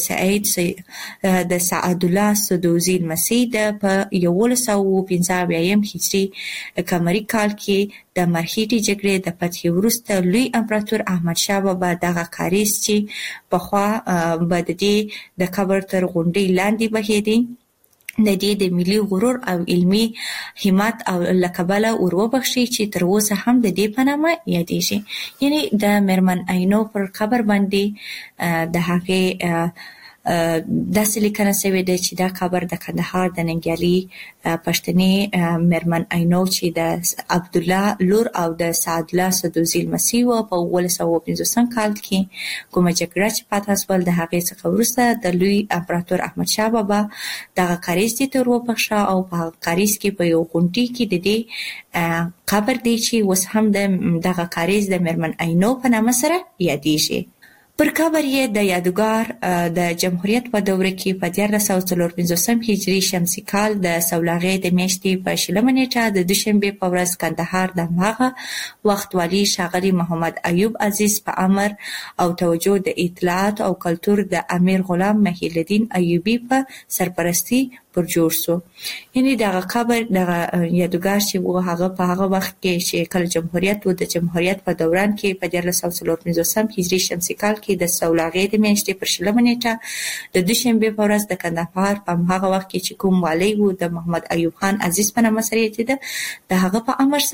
سعید د سعدالله سدوزي لمسۍ ده په یولس سوه پنځه اویایم هجري قمري کال کې د مرهټې جګړې د فتحې وروسته لوی امپراتور احمدشاه بابا دغه کاریز چې پخوا به د دې د قبر تر غونډۍ لاندې بهېدی د دې د ملي غرور او علمي همت او له کبله ور وبخښي چې تر اوسه هم د دې په نامه یادېږي. یعنې د مېرمن عینو پر قبر باندې د هغې داسې لیکنه شوې ده چې دا خبر د کندهار د ننګیالي پښتني مرمن عینو چې د عبد الله لور او د سعد الله سدوزي مسیح په اوولس سوه پنځوس کال کې کومه جګړه چې پاتې شول د هغې څخه وروسته د لوی امپراتور احمد شاه بابا دغه کاریز دې تر وبخښه او په کاریز کې په یو غونډۍ کې د دې قبر دی چې اوس هم د دغه کاریز د مرمن عینو په نامه سره یادېږي. پر قبر یې د یادګار د جمهوریت په دوره کې په دیارلس سوه څلور پنځوسم هجري شمسي کال د سولاغې د میاشتې په شلمه نیټه د دوشنبې په ورځ کندهار د هماغه وخت والي ښاغلي محمد ایوب عزیز په امر او توجه د اطلاعات او کلتور د امیر غلام محی الدین ایوبي په سرپرستي پر جوړ شو. یعنی دغه قبر دغه یادګار چې و هغه په هغه وخت کې چې کله جمهوریت و د جمهوریت په دوران کې په دیارلس سوه څلور پنځوسم هجري شمسي کال کې د سولاغې د میاشتې پر شلمه نیټه د دوشنبې په ورځ د کندهار په هغه وخت کې چې کوم والی و د محمد ایوب خان عزیز په نامه سره یادېده د هغه په امر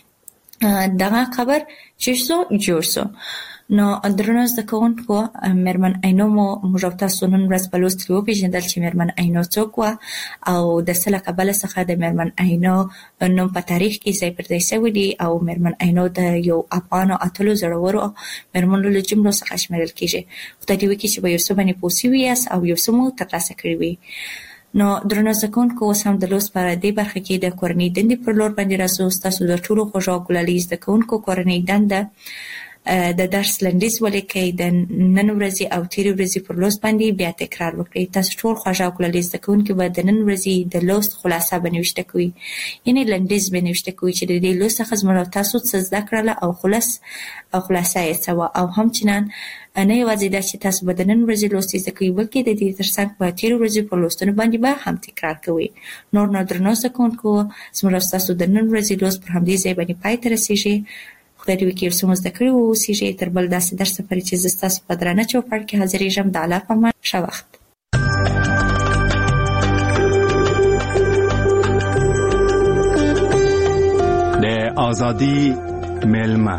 سره دغه قبر چې شو جوړ شو. نو درنو زده کوونکو مرمن عینو مو موږ او تاسو نن ورځ په لوست کې وپېژندل چې مرمن عینو څوک وه او د څه له کبله څخه د مرمن عینو نوم په تاریخ کې ځای پر ځای شوی دی او مرمن عینو د یو افغانو اتلو زړورو مرمنو له جملو څخه شمیرل کېږي. خدای دې وکړي چې په یو څه باندې پوه شوي یاست او یو څه مو ترلاسه کړي وي. نو درنو زده کوونکو اوس هم د لوست په دې برخه کې د کورنۍ دندې پر لور باندې راځو. ستاسو د ټولو خوږو او ګلالي زده کوونکو کورنۍ دنده د درس لنډیز ولیکئ، د نن ورځې او تېرې ورځې پر لوست باندې بیا تکرار وکړئ. تاسو ټول خوږه او ګلالي زده کوونکي به د نن ورځې د لوست خلاصه به نوشته کوئ، یعنې لنډیز به نوشته کوئ چې د دې لوست څخه زموږ او تاسو څه زده کړله او خلاص او خلاصه یې څه وه. او همچنان نه یوازې دا چې تاسو به د نن ورځې لوست زده کوئ بلکې د دې ترڅنګ په تېرو ورځې په لوستونو باندې به هم تکرار کوئ. نور نو درنو زده کوونکو زموږ او ستاسو د نن ورځې لوست پر همدې ځای باندې پای ته رسېږي. خدای دې وکړي یو څه مو زده کړي واوسېږئ. تر بل داسې درس پورې چې زه ستاسو په درانه چوپړ کې حاضرېږم د الله په امان. ښه وخت. د ازادي میلمه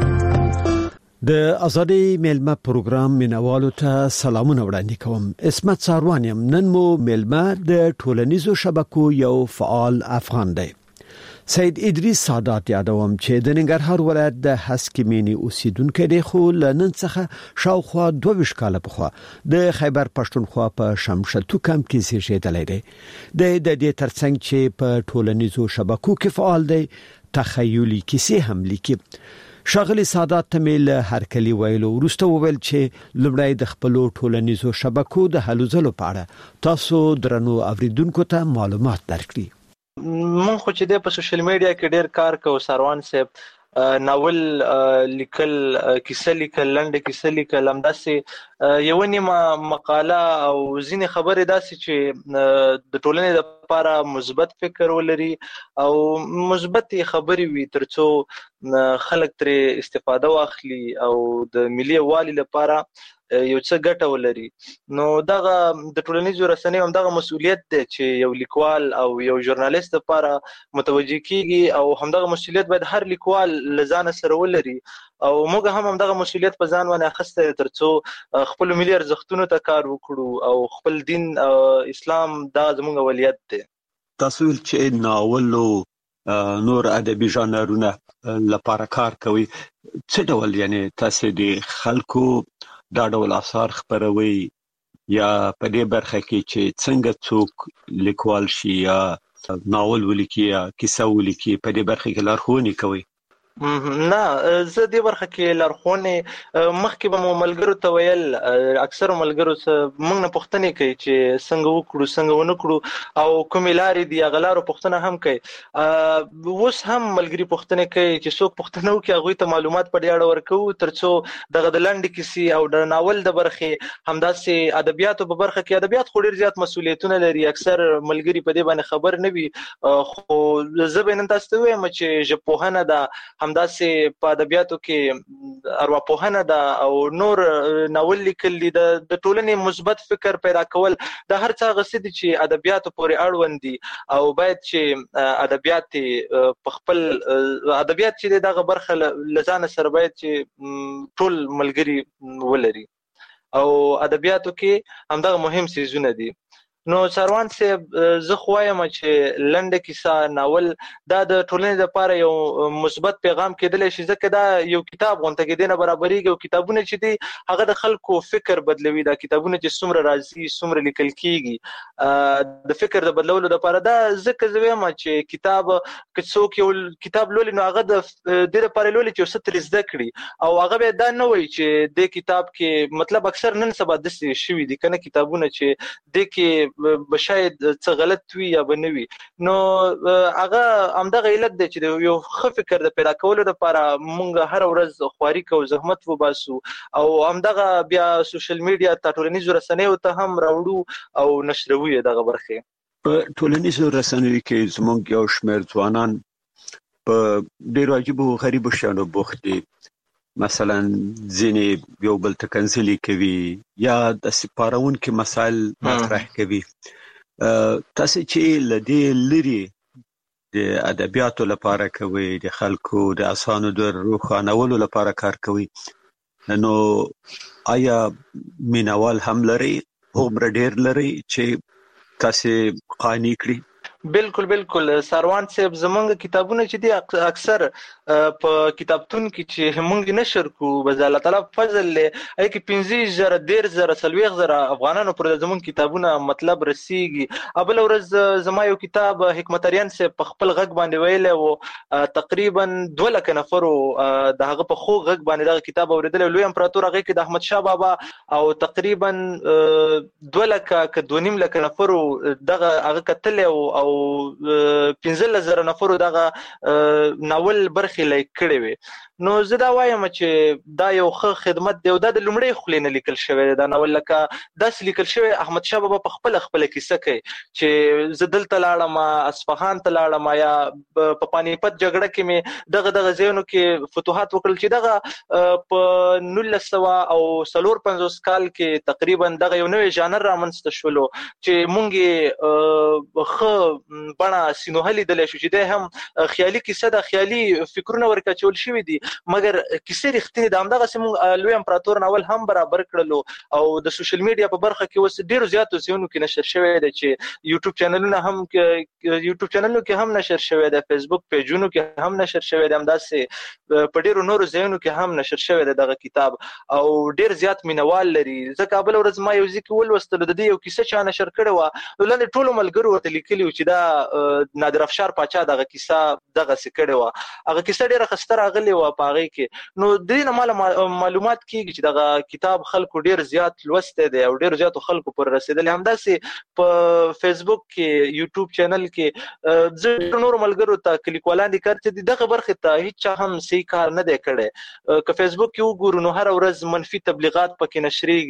د ازادي میلمه پروګرام مینوالو ته سلامونه وړاندې کوم. اسمت ساروانیم. نن مو میلمه د ټولنیزو شبکو یو فعال افغان دی. سید ادریس سادات یادوم چې د ننګرهار ولایت د هسکمینی اوسیدونکو دی، خو لنن څخه شاوخوا دوه ویشت کاله پخوا د خیبر پښتونخوا په شمشتو کمپ کې زیږیدلی دی. د دې ترڅنګ چې په ټولنیزو شبکو کې فعال دی، تخیلي کیسې هم لیکي. شاغلی سادات تمیل هر کلی ویلو وروسته وویل چې لومړی د خپلو ټولنیزو شبکو د هلو ځلو په اړه تاسو درنو اوریدونکو ته معلومات درکړي. مونږ خو چې د په سوشل میډیا کې ډیر کار کوو. ساروان صاحب ناول لیکل، کیسه لیکل، لنډه کیسه لیکل، همداسې یو نیمه مقاله او ځینې خبرې داسې چې د ټولنې لپاره مثبت فکر ولري او مثبت خبرې وي ترڅو خلک ترې استفاده واخلي او د ملي یووالي لپاره یو څه ګټه ولري. نو دغه د ټولنیزو رسنیو هم دغه مسؤلیت دی چې یو لیکوال او یو ژورنالیست لپاره متوجه کیږي او همدغه مسؤلیت باید هر لیکوال له ځانه سره ولري او موږ هم همدغه مسؤلیت په ځان باندې اخیستی دی ترڅو خپلو ملي ارزښتونو ته کار وکړو او خپل دین اسلام دا زموږ اولویت دی. تاسو ویل چې ناول نور ادبي ژانرونه لپاره کار کوي. څه ډول یعنی تاسو د خلکو دا ډول اثار خپروي یا په دې برخه کې چې څنګه څوک لیکوال شي یا ناول ولیکي یا کیسه ولیکي په دې برخه کې لارښوونې کوي؟ نه، زه دې برخه کې لارښوونې مخکې به مو ملګرو ته ویل، اکثرو ملګرو موږ نه پوښتنې کوي چې څنګه وکړو څنګه ونه کړو او کومې لارې دي هغه لارو پوښتنه هم کوي. اوس هم ملګري پوښتنې کوي چې څوک پوښتنه وکړي هغوی ته معلومات په دې اړه ورکوو ترڅو دغه د لنډې کیسې او د ناول د برخې همداسې ادبیاتو په برخه کې، ادبیات خو ډېر زیات مسؤلیتونه لري، اکثر ملګري په دې باندې خبر نه وي، خو زه به نن تاسو ته ووایم چې ژبپوهنه ده، همداسې په ادبیاتو کې ارواپوهنه ده او نور ناول لیکل دي، د ټولنې مثبت فکر پیدا کول، دا هر څه هغه څه دي چې ادبیاتو پورې اړوند دي او باید چې ادبیات په خپل ادبیات چې دغه برخه له ځانه سره باید چې ټول ملګري ولري. او ادبیاتو کې همدغه مهم سیزونه دي. نو سروان صاحب زه خو وایم چې لنډه کیسه ناول دا د ټولنې لپاره یو مثبت پیغام کېدلی شي، ځکه دا یو کتاب غونته کې دینه برابرېږي او کتابونه چې دي هغه د خلکو فکر بدلوي. دا کتابونه چې څومره راځي څومره لیکل کېږي د فکر د بدلولو لپاره. دا ځکه زه وایم چې کتاب که څوک یو کتاب لولي نو هغه د دې لپاره لولي چې څه ترې زده کړي، او هغه بیا دا نه وایي چې دې کتاب کې مطلب اکثر نن سبا داسې شوي دي که نه کتابونه چې دې کې بشاید څه غلط وي یا به نه وي. نو هغه همدغه علت دی چې یو ښه فکر د پیدا کولو لپاره مونږ هره ورځ خواري کوو، زحمت وباسو، او همدغه بیا سوشل میډیا ته ټولنیزو رسنیو ته هم راوړو او نشروو یې دغه برخې. په ټولنیزو رسنیو کې زموږ یو شمېر ځوانان په ډېرو عجیبو غریبو شیانو بوخت دي. مثلا ځینې یو بل ته کنځلې کوي یا د سپارونکو مسایل مطرح کوي. تاسو چې لدې لري د ادبیاتو لپاره کوي، د خلکو د اسانو د روښانولو لپاره کار کوي، نو آیا مینوال هم لري هغومره ډېر لري چې تاسو قانع کړي؟ بالکل بالکل سروان صاحب، زمونږ کتابونه چې دي اکثر په کتابتون کې چې مونږ نشر کو بز الله تعالی فضل له اې کې پنځه زره ډیر زره سلويغ زره افغانانو پر زمونږ کتابونه مطلب رسیږي. ابل ورځ زما یو کتاب حکمتریان سے په خپل غږ باندې ویل او تقریبا دوه لک نفر دغه په خو غږ باندې دغه کتاب اوریدل. لوی امپراتور هغه کې د احمد شاه بابا او تقریبا دوه لک ک دوه نیم لک نفر دغه هغه کتل او پنځه زره نفر دغه ناول برخې لیک کړي وي. نو زه دا وایم چې دا یو ښه خدمت دی او دا د لومړی خلینه لیکل شوی دا ناول، لکه داسې لیکل شوی احمد شاه بابا په خپل خپل کیسه کوي چې زه دلته لاړم، اصفهان ته لاړم، یا په پانیپت جګړه کې مې دغه دغه ځایونو کې فتوحات وکړل چې دغه په نولس سوه او څلور پنځوس کال کې تقریبا دغه یو نوی ژانر رامنځته شولو چې مونږ ښه بڼه سینوهه لیدلی شو چې دی هم خیالي کیسه ده، خیالي فکرونه ورکچول شوي دي، مګر کیسې رښتینې ده. همدغسې موږ لوی امپراتور ناول هم برابر کړلو او د سوشل میډیا په برخه کې اوس ډېرو زیاتو ځایونو کې نشر شوی دی چې یوټیوب چینلونه هم یوټیوب چینلونو کې هم نشر شوی دی، فیسبوک پیجونو کې هم نشر شوی دی، همداسې په ډېرو نورو ځایونو کې هم نشر شوی دی دغه کتاب او ډېر زیات مینوال لري. ځکه بله ورځ ما یو ځای کې ولوستلو د دې یو کیسه چا نشر کړې وه، نو لاندې ټولو ملګرو ورته لیکلي وو چې دا نادر افشار پاچا دغه کیسه دغسې کړې وه. هغه کیسه ډېره ښایسته راغلې وه په هغې کې. نو د دې نه ماله معلومات کېږي چې دغه کتاب خلکو ډېر زیات لوستی دی او ډېرو زیاتو خلکو پورې رسېدلی. همداسې په فیسبوک کې یوټیوب چینل کې زه ډېرو نورو ملګرو ته که لیکوالان دي کار چې دي دغه برخې ته هېڅ چا هم صحیح کار نه دی کړی. که فیسبوک کې وګورو نو هره ورځ منفي تبلیغات پکې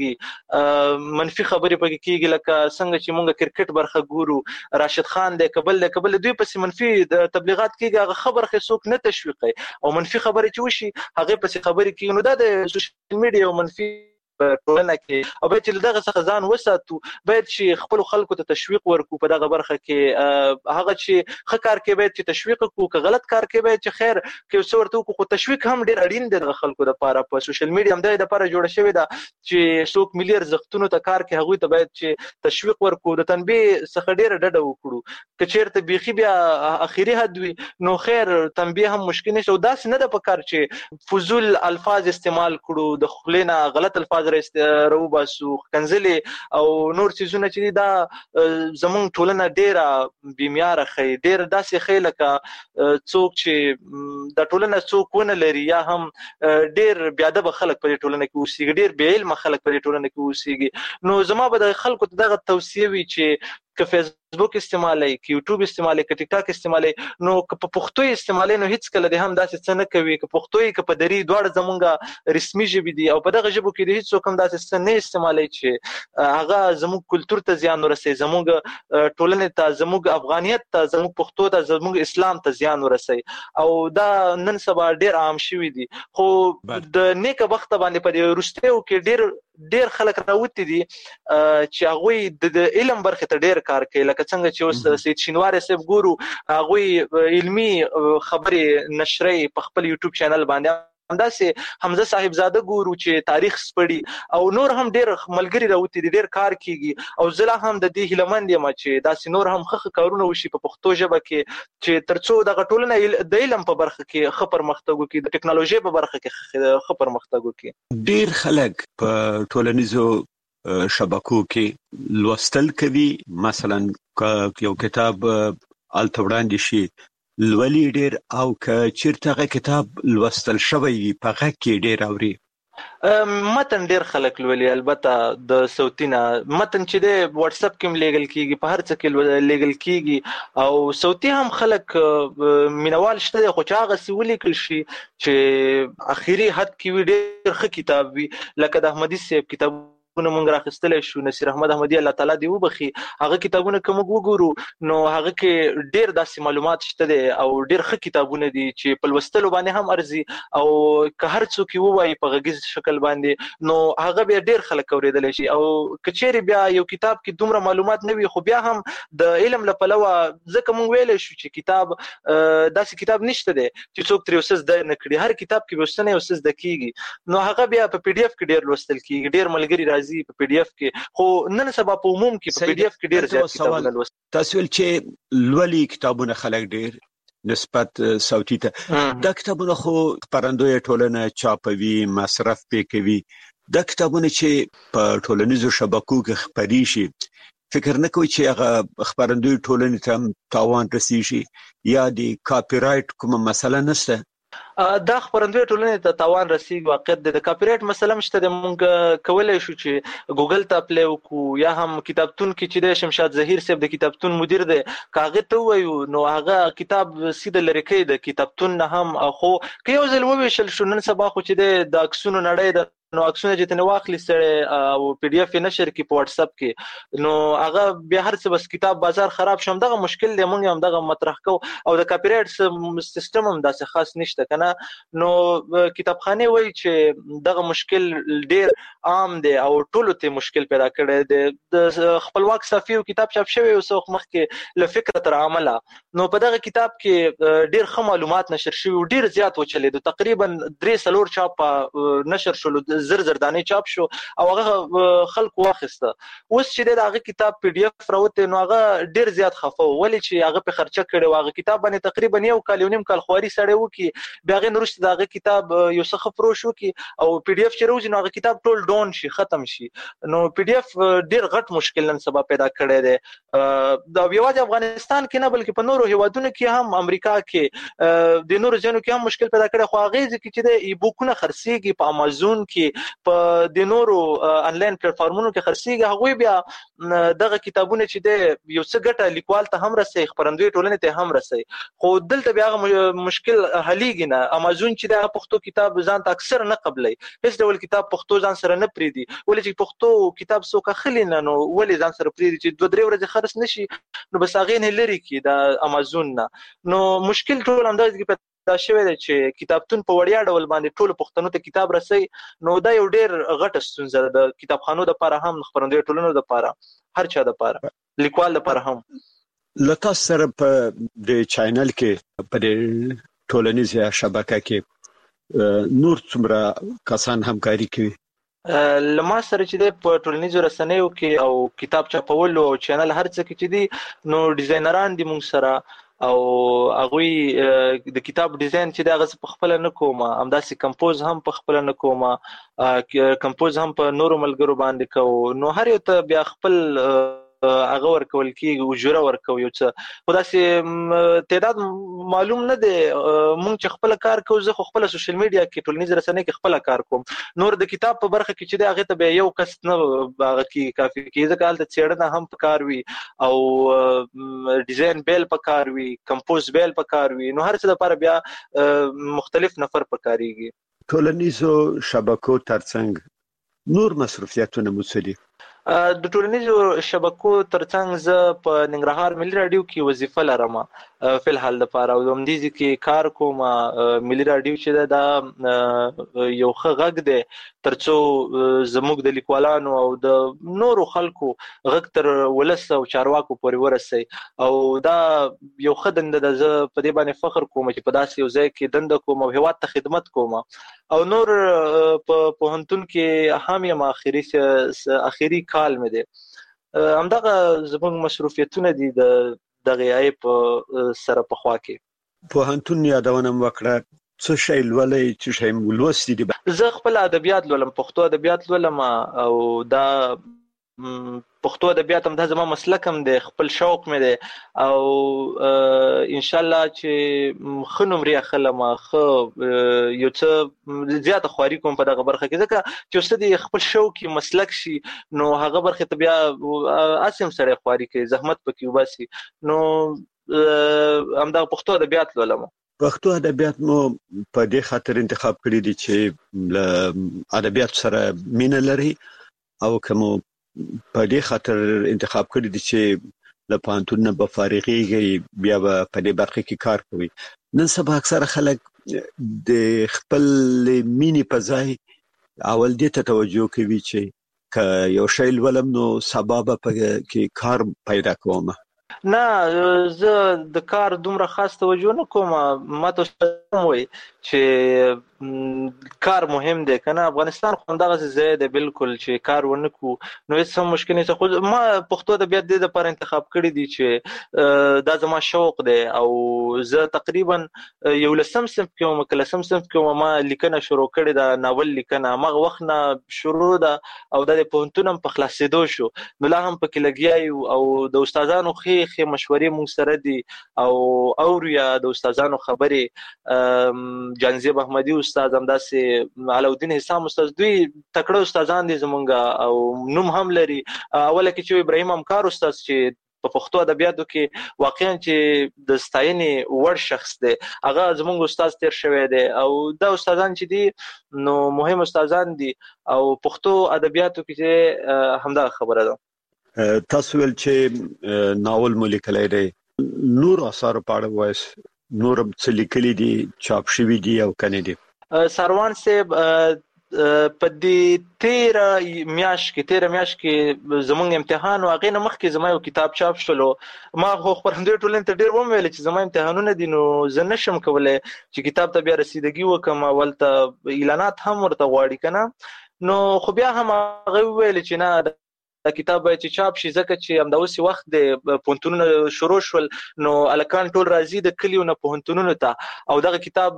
نشریږي، منفي خبرې پکې کېږي، لکه څنګه چې مونږ کرکټ برخه ګورو، راشد خان دی کبل دی کبل دوی پسې منفي تبلیغات کېږي، هغه ښه برخې څوک نه تشویقوي او منفي خبرې چې وشي هغه پسې خبرې کېږي. نو دا د سوشل میډیا او منفي ټولنه کې او باید چې دغه څخه ځان وساتو، باید چې خپل خلکو ته تشویق ورکو په دغه برخه کې. هغه چې ښه کار کې باید چې تشویق وکړو، که غلط کار کې باید چې خیر کې یو څه ورته وکړو، خو تشویق هم ډېر اړین دی دغه خلکو دپاره. په سوشل میډیا هم دغې دپاره جوړه شوې ده چې څوک ملي ارزښتونو ته کار کوي هغوی ته باید چې تشویق ورکړو، د تنبیه څخه ډېره ډډه وکړو. که چېرته بیخي بیا اخري حد وي نو خیر تنبیه هم مشکل نشته، او داسې نه ده پکار چې فضول الفاظ استعمال کړو، د خولې نه غلط الفاظ را باسو، کنځلې او نور څیزونه چې دا زمونږ ټولنه ډېره بېمیاره ښیي، ډېر داسې ښیي لکه څوک چې دا ټولنه څوک ونه لري، یا هم ډېر بېادبه خلک په دې ټولنه کې اوسېږي، ډېر بې علمه خلک په دې ټولنه کې اوسېږي. نو زما به د خلکو ته دغه توصیه وي چې که فیسبوک استعمالوي، که یوټیوب استعمالوي، که ټیک ټاک استعمالوي، نو که په پښتو یې استعمالوي نو هېڅکله دې هم داسې څه نه کوي. که پښتو یې که په دري دواړه زمونږ رسمي ژبې دي او په دغه ژبو کې د هېڅ څوک هم داسې څه نه استعمالوي چې هغه زموږ کلتور ته زیان ورسوي، زموږ ټولنې ته، زموږ افغانیت ته، زموږ پښتو ته، زموږ اسلام ته زیان ورسوي. او دا نن سبا ډېر عام شوي دي. خو د نیکه بخته باندې په دې وروستیو کې ډېر ډېر خلک راوتي دي چې هغوی د علم برخې ته ډېر کار کوي، لکه څنګه چې اوس سید شینواری صاحب ګورو هغوی علمي خبرې نشري په خپل یوټیوب چینل باندې. همداسې حمزه صاحبزاده ګورو چې تاریخ سپړي او نور هم ډېر ملګري راوتی دي ډېر کار کیږي او زه لا هم د دې هیلمند یم چې داسې نور هم ښه کارونه وشي په پښتو ژبه کې چې ترڅو دغه ټولنه د علم په برخه کې ښه پرمختګ وکړي د ټکنالوژي په برخه کې ښه پرمختګ وکړي. ډېر خلک په ټولنیزو شبکو کې لوستل کوي، مثلا یو کتاب الته وړاندې شي لولي ډېر او که چیرته کتاب لوستل شوی په غږ کې ډېر اوري. متن ډېر خلک لولي، البته د صوتي نه متن چې د واتس اپ کې لیږل کیږي په هر څه کې لیږل کیږي او صوتي هم خلک مینوال شته خو چې هغه سی ولیکل شي چې اخیری حد کې وي ډېر ښه کتاب وي لکه د احمدي صاحب کتاب کتابونه مونږ راخستلای شو، نصیر احمد احمدی الله تعالی دی وبخي، هغه کتابونه کوم وګورو نو هغه کې ډېر داسې معلومات شته دي او ډېر ښه کتابونه دي چې په لوستلو باندې هم ارزي او که هر څوک وایي په غږیز شکل باندې نو هغه به ډېر خلک اوریدلی شي او کچېری بیا یو کتاب کې دومره معلومات نه وي خو بیا هم د علم له پلوه ځکه مونږ ویلی شو چې کتاب داسې کتاب نشته دی چې څوک ترې یو څه زده نه کړي، هر کتاب کې به اوس نه یو څه زده کېږي نو هغه بیا په پی ډي اف کې ډېر لوستل کېږي، ډېر ملګري راځي په پی ډي اف کې، خو نن سبا په عموم کې په پی ډي اف کې ډېر زیات کتابونه لوستل. تاسو ول چې لولي کتابونه خلک ډېر نسبت صوتي ته دا کتابونه خو خبرندوی ټولنه چاپوي مصرف پې کوي، دا کتابونه چې په ټولنیزو شبکو کې خپري شي فکر نه کوي چې هغه خبرندوی ټولنې ته تاوان رسیږي یا د کاپی رائټ کومه مسله نشته؟ دا خبرندوی ټولنې ته تاوان رسیږي واقع د کاپی رائټ مسله مشته د مونږ کولای شو چې ګوګل ته اپلای وکړو یا هم کتابتون کې چې د شمشاد ظهیر صاحب د کتابتون مدیر دی کاغه ته وایو نو هغه کتاب سیده لری کوي د کتابتون نه هم، خو که یو ځل وویشل شو نن سبا خو چې د عکسونو نړۍ د نو عکسونه چې تنه واخلي سره او پی ډي اف نشر کی په واتس اپ کې نو هغه بیا هر څه بس کتاب بازار خراب شوم دغه مشکل دی مونږ هم دغه مطرح کو او د کاپی رائټ سیستم هم داسې خاص نشته کنه نو کتابخانه وایي چې دغه مشکل ډیر عام دی او ټولو ته مشکل پیدا کړی دی. د خپلواک صافي او کتاب چاپ شوی او څوک مخکې ل فکر تر عمله نو په دغه کتاب کې ډیر ښه معلومات نشر شوی ډیر زیات وچلې تقریبا درې سلور چاپ نشر شول زر زر دانې چاپ شو او هغه خلکو واخیسته. اوس چې دغه کتاب پی ډي اف راوته نو هغه ډیر زیات خفه ولی چې هغه په خرچه کړي واغه کتاب باندې تقریبا یو کال یو نیم کال خواري سړی وکي بیا غن وروسته دغه کتاب یو څه خفرو شو کی او پی ډي اف چې روز نو هغه کتاب ټول ډاون شي ختم شي نو پی ډي اف ډیر غټ مشکل نن سبا پیدا کړی دی دا یوازې افغانستان کې نه بلکې په نورو هیوادونو کې هم امریکا کې د نورو ځینو کې هم مشکل پیدا کړی خو هغه ځکه چې د ای بوکونه خرڅيږي په امازون کې په د نورو انلاین پلیټ فارمونو کې خرڅيږي هغه بیا دغه کتابونه چې د یو څه ګټه لیکوال ته هم رسي خبرندوی ټولنې ته هم رسي خو دلته بیا مشکل حلیږي نه. امازون چې د پښتو کتاب ځان ته اکثر نه قبلي هیڅ ډول کتاب پښتو ځان سره نه پریدي ولې چې پښتو کتاب څوک اخلي نه نو ولې ځان سره پریدي چې دوه درې ورځې خرڅ نشي نو بس هغه نه لري کی د امازون نه نو مشکل ټول انداز دا شوی دی چې کتابتون په وړیا ډول باندې ټول پښتنو ته کتاب رسي نو دا یو ډیر غټه ستونزه ده د کتابخانو د لپاره هم خبرندوی ټولنو د لپاره هر چا د لپاره لیکوال لپاره هم. لکه سره په د چینل کې په ټولنیزه شبکه کې نور څومره کسان همکاري کوي؟ لما سره چې د په ټولنیزو رسنیو کې او کتاب چاپولو او چینل هر څه کې چې دي نو ډیزاینران دي مونږ سره او هغه د کتاب ډیزاین چې دا غس په خپل نه کومه همداسې کمپوز هم په خپل نه کومه کمپوز هم په نورو ملګرو باندې کو نو هر یو ته بیا خپل هغه ورکول کیږي او جوړه ورکو یو څه خداسي تعداد معلوم نه دی مونږ چې خپل کار کوو زه خپل سوشل میډیا کې ټولنیز رسنۍ کې خپل کار کوم نور د کتاب په برخه کې چې دا هغه ته یو کس نه هغه کې کافي کیږي ځکه حالت څېړنه هم پکار وي او ډیزاین بیل پکار وي کمپوز بیل پکار وي نو هر څه لپاره بیا مختلف نفر پکاريږي. ټولنیزو شبکو ترڅنګ نور مصرفیاتونه مسلي د ټولنیزو شبکو ترڅنګ زه په ننګرهار ملي رادیو کې وظیفه لرم فل حال لپاره او د دې کې کار کوم ملي رادیو چې دا یو ښه غږ دی ترڅو زموږ د لیکوالانو او د نورو خلکو غږ تر ولس او چارواکو پورې ورسي او دا یو ښه دنده ده. زه په دې باندې فخر کوم چې په داسې یو ځای کې دنده کوم او هیواد ته خدمت کوم او نور په پوهنتون کې هم یم اخري اخري کال مې دی. همدغه زموږ مصروفیتونه دي د دغه ای په سره په خوا کې. پوهنتون یادونه وکړه څه شی لولې چې شی ولوستي دي؟ زه خپل ادبیات لولم، پښتو ادبیات لولم او دا پښتو ادبیات هم د زما مسلک هم دی، خپل شوق مې دی او ان شاء الله چې ښه نمرې اخلم، ښه یو څه زیاته خواري کوم په دغه برخه کې، ځکه چې څه دی خپل شوق مسلک شي نو هغه برخه ته بیا اسیم سره خواري کوي، زحمت پکې وباسي. نو همدا پښتو ادبیات لولم. پښتو ادبیات مو په دې خاطر انتخاب کړی دي چې له ادبیات سره مینه لري او کوم په دې خاطر انتخاب کړی دي چې له پوهنتون نه به فارغېږي بیا به په دې برخه کې کار کوي؟ نن سبا اکثره خلک د خپل مینې په ځای اول دې ته توجه کوي چې که یو شی ولوم نو سبا به کې کار پیدا کوم. نه، زه د کار دومره خاص توجه نه کوم. ما ته وایي چې کار مهم دی، کنه افغانستان خو همدغه ځای دی بالکل چې کار ونه کو نو هیڅ هم مشکل نه. خو ما پښتو ادبیات د لپاره انتخاب کړی دی چې دا زما شوق دی او زه تقریبا یو لسم صنف کې وم، کلسم صنف کې وم، ما لیکنه شروع کړې ده، ناول لیکنه مغه وخت نه شروع ده او د پوهنتون هم په خلاصېدو شو نو لا هم پکې لګیا یو او د استادانو خې خې مشورې مونږ سره دي او اوریا د استادانو خبرې. جانزیب احمدی استاد هم داسې علاءالدین حسام استاد، دوی تکړه استادان دي زمونږ او نوم هم لري. اوله کې چې ابراهیم امکار استاد چې په پښتو ادبیاتو کې واقعا چې د ستاینې وړ شخص دی، هغه زمونږ استاد تیر شوی دی او دا استادان چې دي نو مهم استادان دي او پښتو ادبیاتو کې همدا خبره ده. تاسو ول چې ناول مو لیکلی دی، نور اثار په اړه وایس نور څه لیکلي دي، چاپ شوي دي او کنه دي؟ سروان صاحب په دې تیر میاش کې تیر میاش کې زمونږ امتحان او هغه نه مخکې زما یو کتاب چاپ شلو. ما خو خبرندوی ټولنې ته ډیر وویل چې زما امتحانونه دي نو زه نشم کولای چې کتاب ته بیا رسیدګي وکم، ولته اعلانات هم ورته غواړي کنه نو خو بیا هم هغه ویل چې نه دا کتاب باید چې چاپ شي، ځکه چې همداوسې وخت د پوهنتونونو شروع شول نو الکان ټول راځي د کلیو نه پوهنتونونو ته او دغه کتاب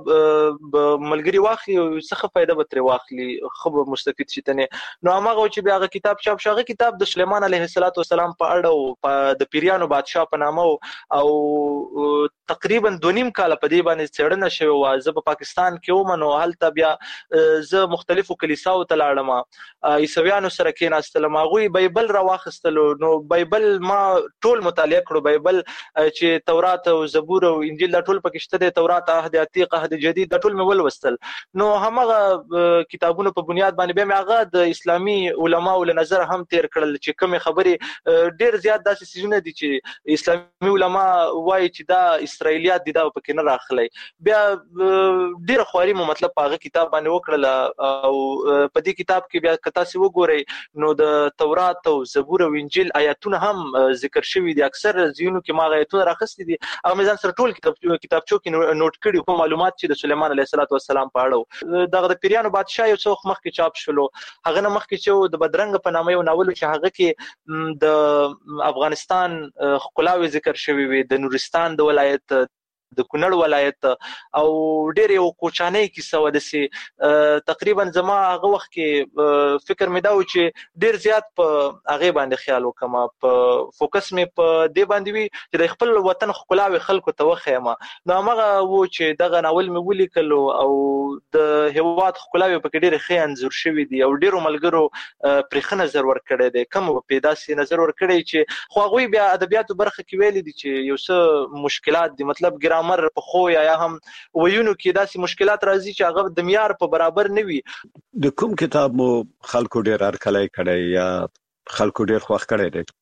ملګری واخلي او څه فائدہ به ترې واخلي، خو به مستفید شي تنه. نو هغه چې بیا هغه کتاب چاپ شو، هغه کتاب د سليمان عليه السلام په اړه او د پیریانو بادشاه په نامه او تقریبا دونیم کال په دې باندې څېړنه شوې و. زه په پاکستان کې وم نو هلته بیا زه مختلفو کلیساو ته لاړم، عیسویانو سره کېناستلم، هغوی بایبل را واخستلو نو بایبل ما ټول مطالعه کړو، بایبل چې تورات او زبور او انجیل دا ټول پکې شته دي، تورات عهد عتیق عهد جدید دا ټول مې ولوستل. نو همغه کتابونو په بنیاد باندې بیا مې هغه د اسلامي علماو له نظر هم تیر کړل چې کومه خبرې ډیر زیات داسې سيزونه دي چې اسلامي علما وایي چې دا اسرائیلیات دي دا پکې نه راخلي. بیا ډیر خواري مو مطلب هغه کتاب باندې وکړل او په دې کتاب کې بیا کتا سي وګورئ نو د تورات او زبور او انجیل آیاتونه هم ذکر شوي دي. اکثر ځینو کې ما آیاتونه راخستي دي، هغه مې ځان سره ټول کتاب کتابچو کې نوٹ کړي کوم معلومات چې د سليمان عليه السلام په اړه. دغه د پیریانو بادشاه یو څو مخکې چاپ شلو، هغه نه مخکې چې د بدرنګ په نامه یو ناول چې هغه کې د افغانستان خلاوي ذکر شوی وي، د نورستان د ولایت د کونړ ولایت او ډېر یو کوچانه کیسه و دسي. تقریبا زما هغه وخت کې فکر مې دا و چې ډېر زیات په هغه باندې خیال وکم، په فوکس مې په دې باندې وي چې د خپل وطن خلاوي خلکو ته وخیمه. نو هغه و چې دغه ناول مې ولیکلو او د هیواد خلاوي په کې ډېر ښه انځور شوی دي او ډېر ملګرو پرخه نظر ور کړی دی، کوم په پیداسي نظر ور کړی چې خو هغه بیا ادبیاتو برخه کې ویلي دي چې یو څه مشکلات دي، مطلب ګرامر په خو یا هم وینو کې داسې مشکلات راځي چې هغه د معیار په برابر نه وي. د کوم کتاب مو خلکو ډیر هرکلی کړی یا خلکو ډیر خوښ کړی دی؟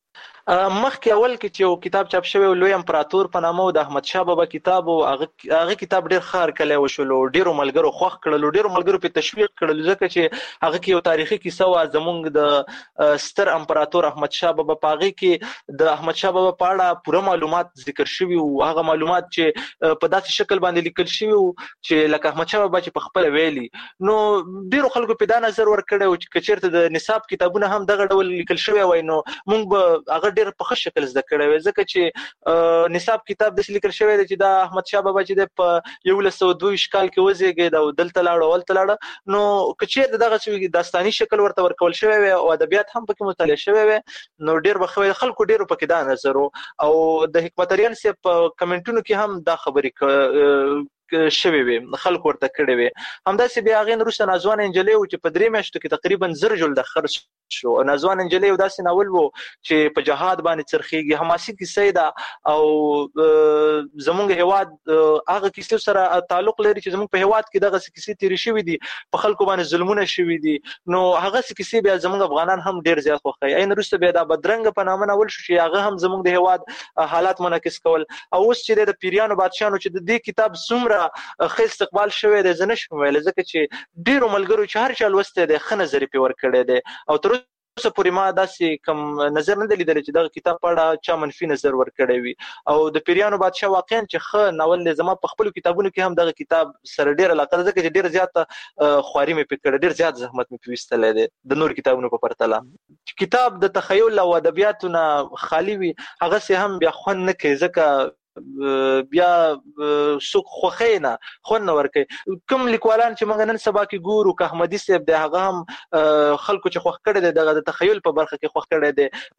مخکې اول کې چې یو کتاب چاپ شوی لوی امپراتور په نامه د احمد شاه بابا کتاب او هغه هغه کتاب ډیر خار کله وشلو ډیرو ملګرو خوښ کړل ډیرو ملګرو په تشویق کړل ځکه چې هغه کې یو تاریخي کیسه و زمونږ د ستر امپراتور احمد شاه بابا پاغي کې د احمد شاه بابا په اړه پوره معلومات ذکر شوی او هغه معلومات چې په داسې شکل باندې لیکل شوی چې لکه احمد شاه بابا چې په خپل ویلي نو ډیرو خلکو په دا نظر ورکړی او چې کچیرته د نصاب کتابونه هم دغه ډول لیکل شوی وای نو مونږ به هغه ډیر په ښه شکل زده کړی وي ځکه چې نصاب کتاب د لیکل شوی دی چې دا احمد شاه بابا چې د په یو لس سوه دوه ویشت کال کې وزېږید او دلته لاړ او هلته لاړ نو که چېرته دغسې داستاني شکل ورته ورکول شوی وي او ادبیات هم پکې مطالعه شوی وي نو ډېر به ښه وي خلکو ډېرو پکې دا نظر و او د حکمت اریان صاحب په کمنټونو کې هم دا خبرې شوی وي خلکو ورته کړی وي همداسې بیا هغې نه وروسته نازوانه نجلۍ و چې په درې میاشتو کې تقریبا زر جلده خرڅ شو نازوانه نجلۍ یو داسې ناول و چې په جهاد باندې څرخیږي حماسي کیسه ده او زمونږ هیواد هغه کیسې سره تعلق لري چې زمونږ په هیواد کې دغسې کیسې تېرې شوي دي په خلکو باندې ظلمونه شوي دي نو هغسې کیسې بیا زمونږ افغانان هم ډېر زیات خوښوي عین وروسته بیا دا بدرنګه په نامه ناول شو چې هغه هم زمونږ د هیواد حالات منعکس کول او اوس چې د پیریانو بادشاهانو چې د دې کتاب څومره ښه استقبال شوی دی زه نشم ویلی ځکه چې ډېرو ملګرو چې هر چا لوستی دی ښه نظر یې پرې ورکړی دی او تر اوسه پورې ما داسې کوم نظر نه دی لیدلی چې دغه کتاب په اړه چا منفي نظر ورکړی وي او د پیریانو بادشاه واقعا چې ښه ناول دی زما په خپلو کتابونو کې هم دغه کتاب سره ډېر علاقه ده ځکه چې ډېر زیاته خواري مې پرې کړې ډېر زیات زحمت مې پرې ویستلی دی د نورو کتابونو په پرتله کتاب د تخیل او ادبیاتو نه خالي وي هغسې هم بیا خوند نه کوي ځکه بیا څوک خوښوي نه خوند نه ورکوي کوم لیکوالان چې موږ نن سبا کې ګورو که احمدي صاحب دی هغه هم خلکو چې خوښ کړی دی دغه د تخیل په برخه کې خوښ کړی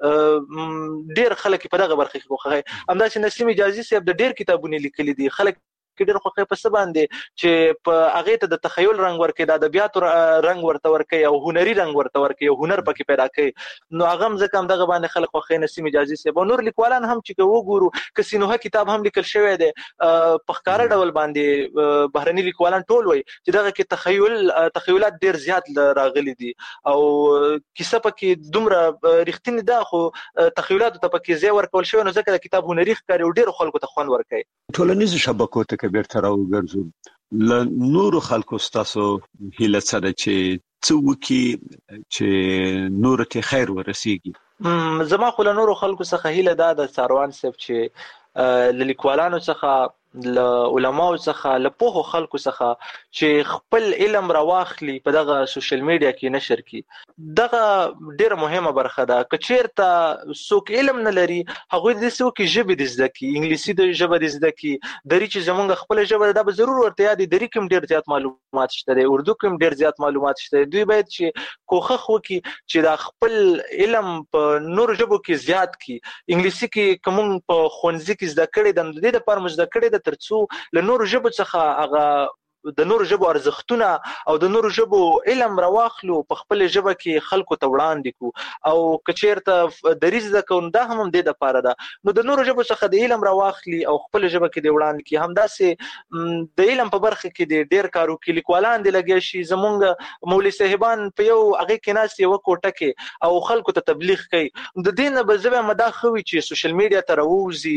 دی ډېر خلک په دغه برخه کې خوښوي همداسې نسیم حجازي صاحب د ډېر کتابونه لیکلي دي خلک کې ډېر خوښوي په څه باندې چې په هغې ته د تخیل رنګ ورکوي د ادبیاتو رنګ ورته ورکوي او هنري رنګ ورته ورکوي او هنر پکې پیدا کوي نو هغه هم ځکه همدغه باندې خلک خوښوي نسیم حجازي صاحب او نور لیکوالان هم چې که وګورو که سینوهه کتاب هم لیکل شوی دی په ښکاره ډول باندې بهرني لیکوالان ټول وایي چې دغه کې تخیل تخیلات ډېر زیات راغلي دي او کیسه پکې دومره رښتینې ده خو تخیلاتو ته پکې ځای ورکول شوی نو ځکه د کتاب هنري ښکاري او ډېرو خلکو ته خوند ورکوي ټولنیزو شبکو ته که بیرته راوګرځو له نورو خلکو ستاسو هیله څه ده چې څه وکړي چې نورو ته خیر ورسیږي زما خو له نورو خلکو څخه هیله دا ده ساروان صاحب چې له لیکوالانو څخه له علماو څخه له پوهو خلکو څخه چې خپل علم راواخلي په دغه سوشل میډیا کې نشر کړي دغه ډېره مهمه برخه ده که چېرته څوک علم نه لري هغوی داسې وکړي ژبې دې زده کړي انګلیسي د ژبه دې زده کړي دري چې زموږ خپله ژبه ده دا به ضرور ورته یاد وي دري کې هم ډېر زیات معلومات شته دی اردو کې هم ډېر زیات معلومات شته دی دوی باید چې کوښښ وکړي چې دا خپل علم په نورو ژبو کې زیات کړي انګلیسي کې که موږ په ښوونځي کې زده کړی ده نو د دې دپاره مو زده کړی ده ترڅو له نورو ژبو څخه هغه د نورو ژبو ارزښتونه او د نورو ژبو علم راواخلو په خپل ژبه کې خلکو ته وړاندې کړو او که چېرته دري زده کوو دا هم همدې دپاره ده نو د نورو ژبو څخه د علم راواخلي او خپل ژبه کې دې وړاندې کړي همداسې د علم په برخه کې دې ډېر کار وکړي لیکوالان دې لګیا شي زمونږ مولوي صاحبان په یو هغې کې ناست یوه کوټه کې او خلکو ته تبلیغ کوي د دې نه به زه وایم دا ښه وي چې سوشل میډیا ته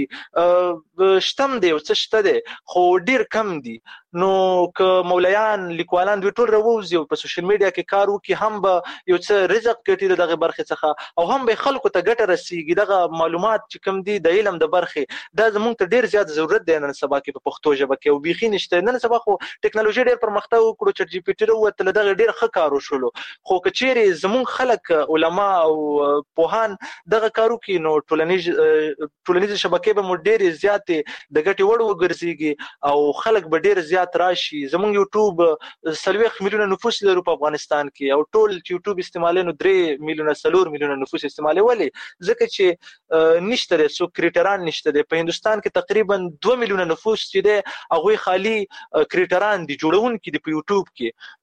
راووځي شته هم دی یو څه شته دی خو ډېر کم دي نو که مولیان لیکوالان دوی ټول راووځي او په سوشل میډیا کې کار وکړي هم به یو څه رزق ګټي د دغې برخې څخه او هم به خلکو ته ګټه رسیږي دغه معلومات چې کوم دي د علم د برخې دا زموږ ته ډېر زیات ضرورت دی نن سبا کې په پښتو ژبه کې او بیخي نشته نن سبا خو ټکنالوژي ډېر پرمختګ وکړو چټ جي پي ټي راووتله دغه ډېر ښه کار وشولو خو که چیرې زموږ خلک علما او پوهان دغه کار وکړي نو ټولنیز ټولنیزې شبکې به مو ډېرې زیاتې د ګټې وړ وګرځېږي او خلک به ډېر زیات راشي زموږ یوټیوب څلوېښت میلیونه نفوس لرو په افغانستان کې او ټول چې یوټیوب استعمالوي نو درې میلیونه څلور میلیونه نفوس استعمالوي ولې ځکه چې نشته دی څوک کریټران نشته دی په هندوستان کې تقریبا دوه میلیونه نفوس چې دی هغوی خالي کریټران دي جوړونکي دي په یوټیوب کې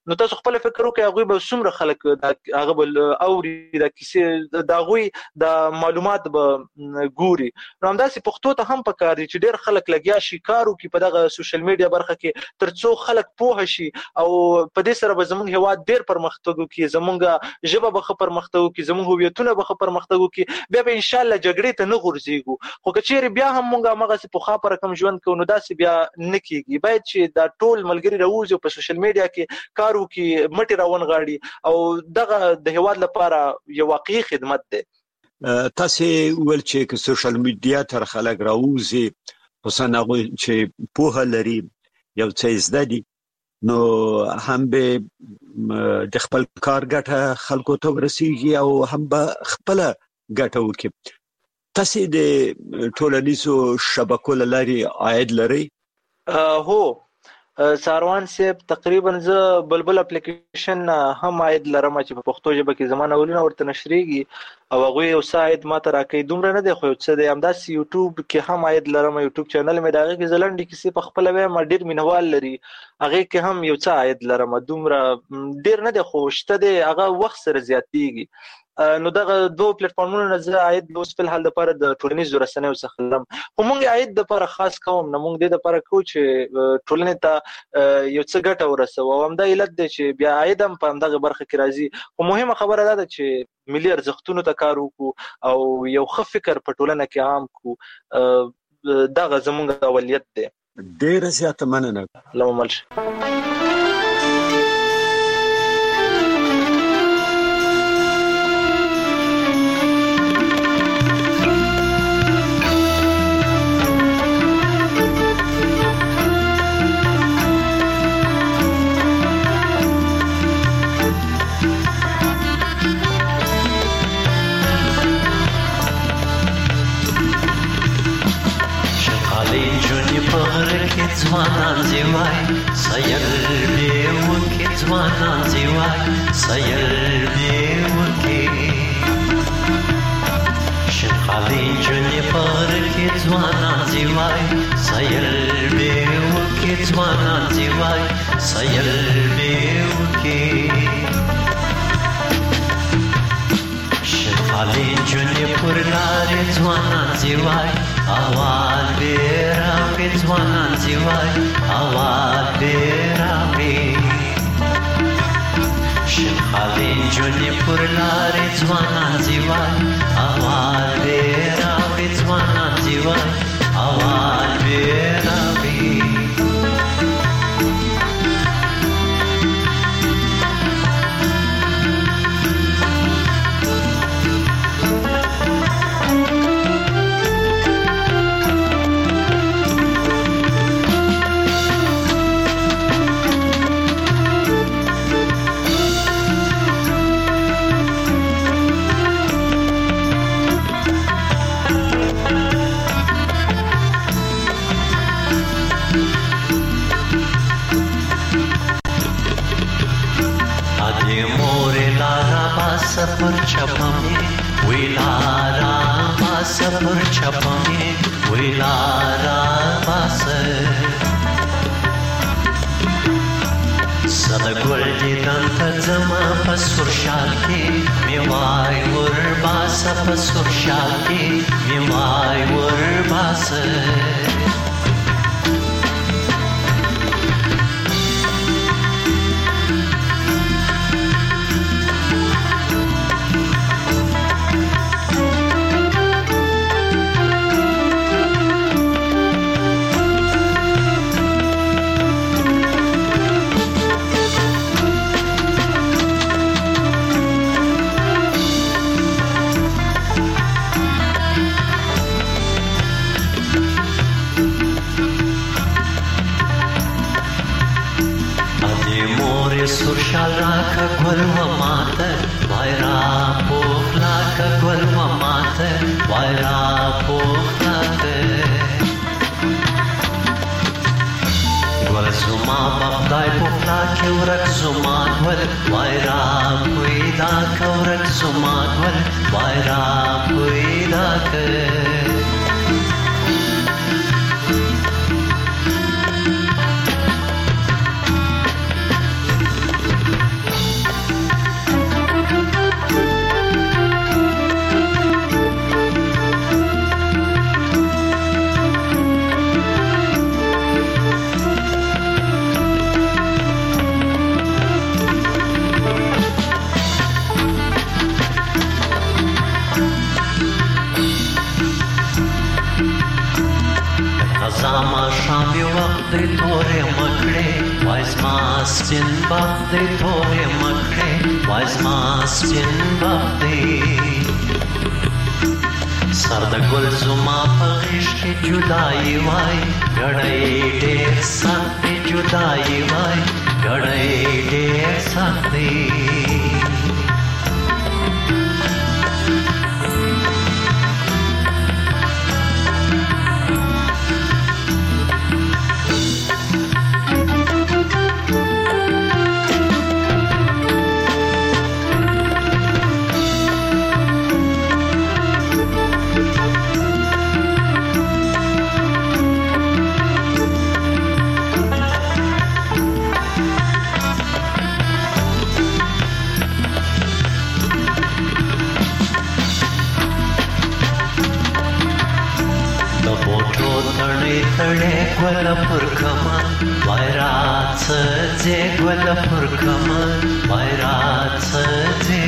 نو تاسو خپل فکر وکړئ هغه به څومره خلک هغه بل اوري د کیسې د غوي د معلومات به ګوري. نو همداسې پښتو ته هم پکار دي چې ډېر خلک لګیا شي کارو کې په دغه سوشل میډیا برخه کې ترڅو خلک پوه شي او په دې سره به زموږ هیواد ډېر پرمختګ وکړي، زموږ ژبه به پرمختګ وکړي، زموږ هویتونه به پرمختګ وکړي، بیا به ان شاء الله جګړې ته نه غورځيږو. خو کچېری بیا هم موږ هغه څه په خاطر کم ژوند کوو نو داسې بیا نه کیږي. باید چې دا ټول ملګری راوځي په سوشل میډیا کې کار وکړي، مټي راون غاړي او دغه د هیواد لپاره یو واقعي خدمت ده. تاسو ول چې سوشل میډیا تر خلک راوځي خصوصا هغه چې په لري یو څه زده دي نو هم به د خپل کار ګټه خلکو ته ورسیږي او هم به خپل ګټه وکړي. تاسو د ټولنیزو شبکو لاري عاید لري؟ هو ساروان صاحب تقریبا زه بلبل اپلیکیشن هم عاید لرم چې په پښتو ژبه کې زمانه ولونه ورته نشریږي او هغه یو ساید ماته راکې دومره نه دی خو څه دی همداسې یوټیوب کې هم عاید لرم. یوټیوب چینل مې داغه کې زلنډي کې په خپل وې ما ډیر مینوال لري هغه کې هم یو څه عاید لرم، دومره ډیر نه دی خو شته دی هغه وخت سره زیاتېږي. نو دغه دوه پلیټ فارمونو نه زه عاید اوس په حال د لپاره د ټولنیزو رسنیو څخه لرم. خو مونږ عاید د لپاره خاص کوم نه، مونږ د لپاره کو چې ټولنې ته یو څه ګټه ورسوو او همدا علت دی چې بیا عاید هم په دغه برخه کې راځي. خو مهمه خبره ده چې ملي ارزښتونو ته کار وکړو او یو ښه فکر په ټولنه کې عام کو، دغه زموږ اولویت دی. ډیره زیاته مننه. الله مل شي. ځوانان زیوای سایل به وکي ځوانان زیوای سایل به وکي شخالي جونې پر کې ځوانان زیوای سایل به وکي ځوانان زیوای سایل به وکي شخالي جونې پر لارې ځوانان زیوای آواز بیرا پی ځوانان زیوای آواز بیرا پی شخالي جونې پر لارې ځوانان زیوای آواز بیرا پی ځوانان زیوای آواز بیرا پی सफर छपमे विलारा बा सफर छपमे विलारा बास सदगुल दि दंत जमा पसुर शालके मेवाय वर बास पसुर शालके मेवाय वर बास گل و مات وایرا پوخلا گل و مات وایرا پوخلا گل زما بخدای پوخلا کی ورک زما گل وایرا پیدا کورک زما گل وایرا پیدا ک دې تورې مکړې وای زما سپین بختې سر د ګل زما په غېږ کې جدایي وای ګړی ډېر سخت دی جدایي وای ګړی ډېر سخت دی تړې ګل پر کمن وای راځه ځې ګل پر کمن وای راځه ځې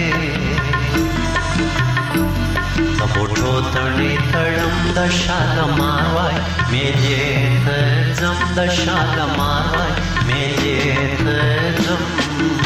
د بوټو تړې تړم د شالمار وای میلې ته ځم د شالمار وای میلې ته ځم